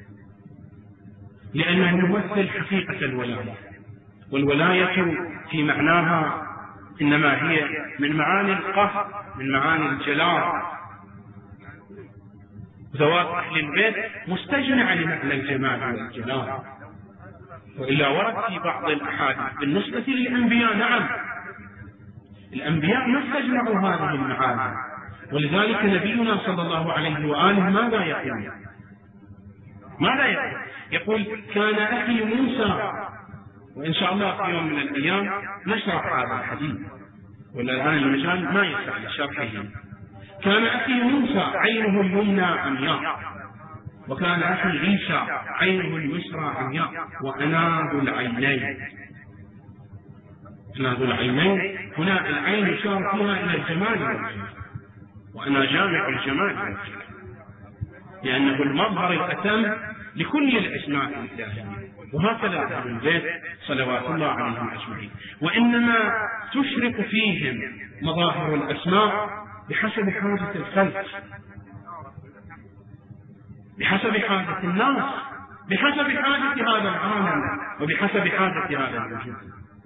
لأنه يمثل حقيقة الولاية. والولاية في معناها إنما هي من معاني القهر، من معاني الجلال. ذوات أهل البيت مستجمعة لمعنى الجمال والجلال، وإلا ورد في بعض الأحاديث بالنسبة للأنبياء نعم الأنبياء ما استجمعوا هذه المعاني. ولذلك نبينا صلى الله عليه وآله ماذا يقول؟ يقول كان أخي موسى، وإن شاء الله في يوم من الأيام نشرح هذا الحديث، ولا الآن المجال ما يسع لشرحه. كان أخي موسى عينه اليمنى عمياء، وكان أخي عيسى عينه اليسرى عمياء، وأناذ العينين. أناذ العينين هنا العين يشار فيها إلى الجمال والجمال، وأنا جامع الجمال والجمال، لأنه المظهر الأتم لكل الأسماء الإلهية. وهكذا أهل البيت صلوات الله عليهم أجمعين، وإنما تشرق فيهم مظاهر الأسماء بحسب حاجة الخلق، بحسب حاجة الناس، بحسب حاجة هذا العالم، وبحسب حاجة هذا الوجود.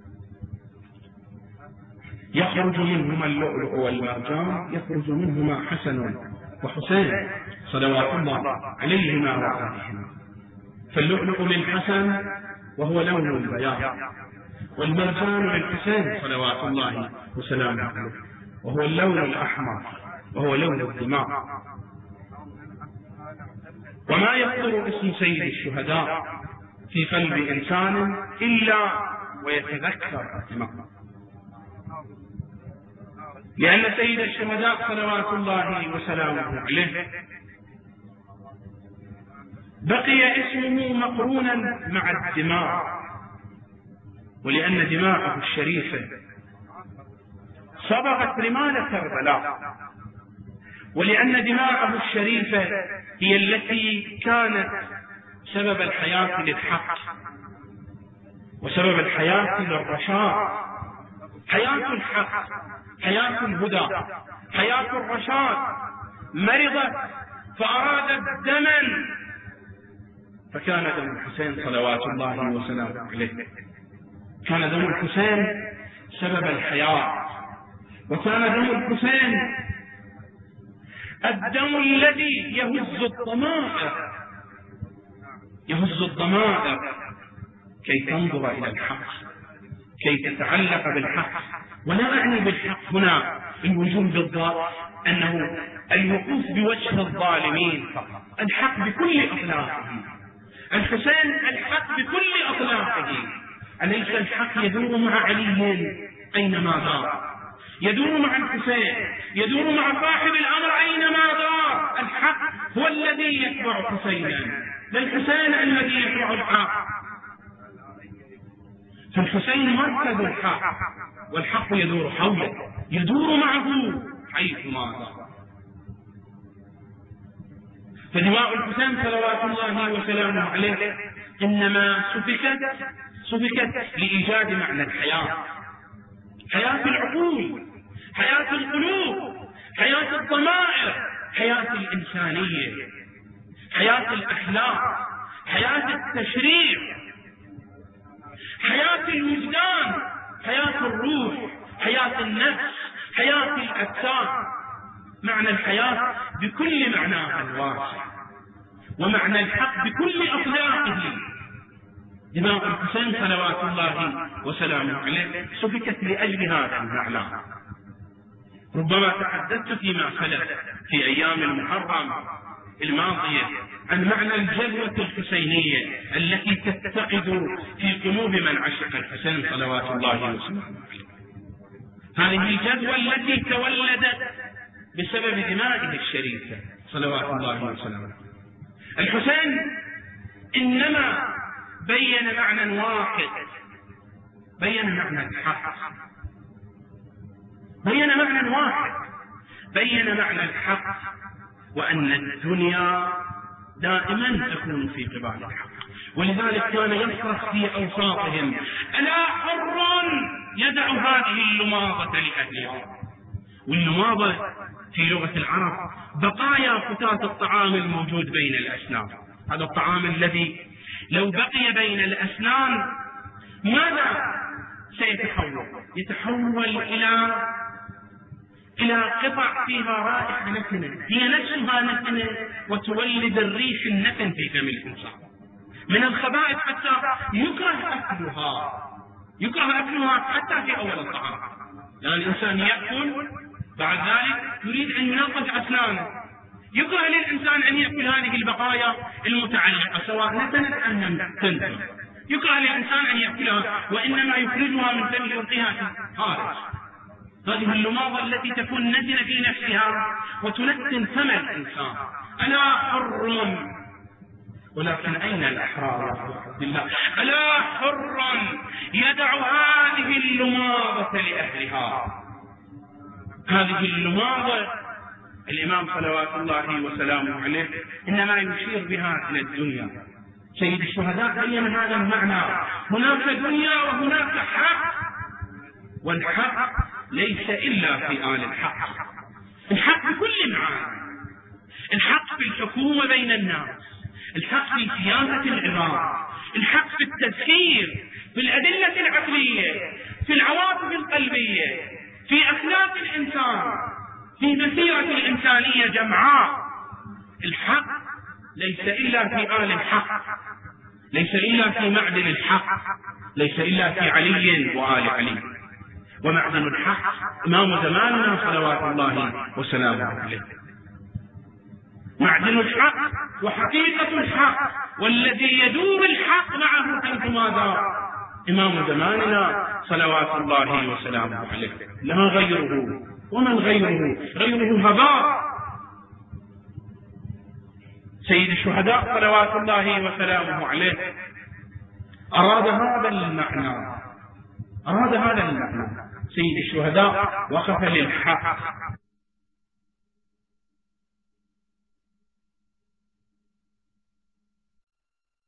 يخرج منهما اللؤلؤ والمرجان، يخرج منهما حسن وحسين صلوات الله عليهما وآلهما. فاللؤلؤ للحسن وهو لون البياض، والمرجان للحسين صلوات الله وسلامه عليه وهو اللون الأحمر، وهو لون الدماء. وما يخطر اسم سيد الشهداء في قلب إنسان إلا ويتذكر الدماء، لأن سيد الشهداء صلوات الله وسلامه عليه بقي اسمه مقرونا مع الدماء، ولأن دماءه الشريفة صبغت رمال كربلاء، ولأن دماءه الشريفة هي التي كانت سبب الحياة للحق وسبب الحياة للرشاد. حياة الحق، حياة الهدى، حياة الرشاد مرضت فأرادت دما، فكان دم الحسين صلوات الله وسلامه عليه، كان دم الحسين سبب الحياة، وكان دم الحسين الدم الذي يهز الضمائر، يهز الضمائر كي تنظر إلى الحق، كي تتعلق بالحق. ولا أعني بالحق هنا الوجوه بالضاد أنه الوقوف بوجه الظالمين فقط، الحق بكل أخلاقه. الحسين الحق بكل أخلاقه، أليس الحق يدور مع علي أينما دار، يدور مع الحسين، يدور مع صاحب الأمر أينما دار. الحق هو الذي يتبع حسينا، للحسين الذي يتبع الحق. فالحسين مركز الحق، والحق يدور حوله، يدور معه حيثما دار. فدماء الحسين صلوات الله وسلامه عليه إنما سفكت لإيجاد معنى الحياة، حياة العقول، حياة القلوب، حياة الضمائر، حياة الإنسانية، حياة الأخلاق، حياة التشريع، حياة الوجدان، حياة الروح، حياة النفس، حياة الأجساد، معنى الحياة بكل معناها الواسع، ومعنى الحق بكل أطلاقه. دماء الحسين صلوات الله وسلامه عليه سفكت لأجل هذا المعنى. ربما تحدثت فيما سلف في أيام المحرم الماضية عن معنى الجذوة الحسينية التي تتقد في قلوب من عشق الحسين صلوات الله وسلامه عليه. هذه الجذوة التي تولدت بسبب دمائه الشريفة صلوات الله وسلامه. الحسين إنما بين معنى واحد، بين معنى الحق، بين معنى واحد، بين معنى الحق، وأن الدنيا دائما تكون في قبال الحق. ولذلك كان يصرخ في أوساطهم: ألا حر يدع هذه اللماضة لأهلها. واللماضة في لغة العرب بقايا فتات الطعام الموجود بين الأسنان. هذا الطعام الذي لو بقي بين الأسنان ماذا سيتحول؟ يتحول إلى قطع فيها رائحة نتنة، هي نفسها نتنة وتولد الريح النتن في فم الإنسان. من الخبائث حتى يكره أكلها حتى في أول الطعام. يعني الإنسان يأكل بعد ذلك يريد أن ينظف أسنانه، يكره للإنسان أن يأكل هذه البقايا المتعلقة سواء نتنت أم لم تنتن، يكره للإنسان أن يأكلها، وإنما يخرجها من فم يلقيها في الخارج. هذه اللماضة التي تكون نتنة في نفسها وتنتن فم الإنسان. ألا حر، ولكن أين الأحرار يا عبد الله؟ ألا حر يدع هذه اللماضة لأهلها. هذه اللماضة الإمام صلوات الله وسلامه عليه إنما يشير بها إلى الدنيا. سيد الشهداء بين هذا المعنى: هناك دنيا وهناك حق، والحق ليس إلا في آل الحق. الحق بكل معاني، الحق في الحكومة بين الناس، الحق في سياسة العباد، الحق في التفكير، في الأدلة العقلية، في العواطف القلبية، في أخلاق الإنسان، في مسيرة الإنسانية جمعاء. الحق ليس إلا في آل الحق، ليس إلا في معدن الحق، ليس إلا في علي وآل علي. ومعدن الحق إمام زماننا صلوات الله وسلامه عليه. معدن الحق وحقيقة الحق والذي يدور الحق معه حيثما دار إمام زماننا صلوات الله وسلامه عليه. لا غيره، ومن غيره هباء. سيد الشهداء صلوات الله وسلامه عليه أراد هذا المعنى. سيد الشهداء وقف للحق،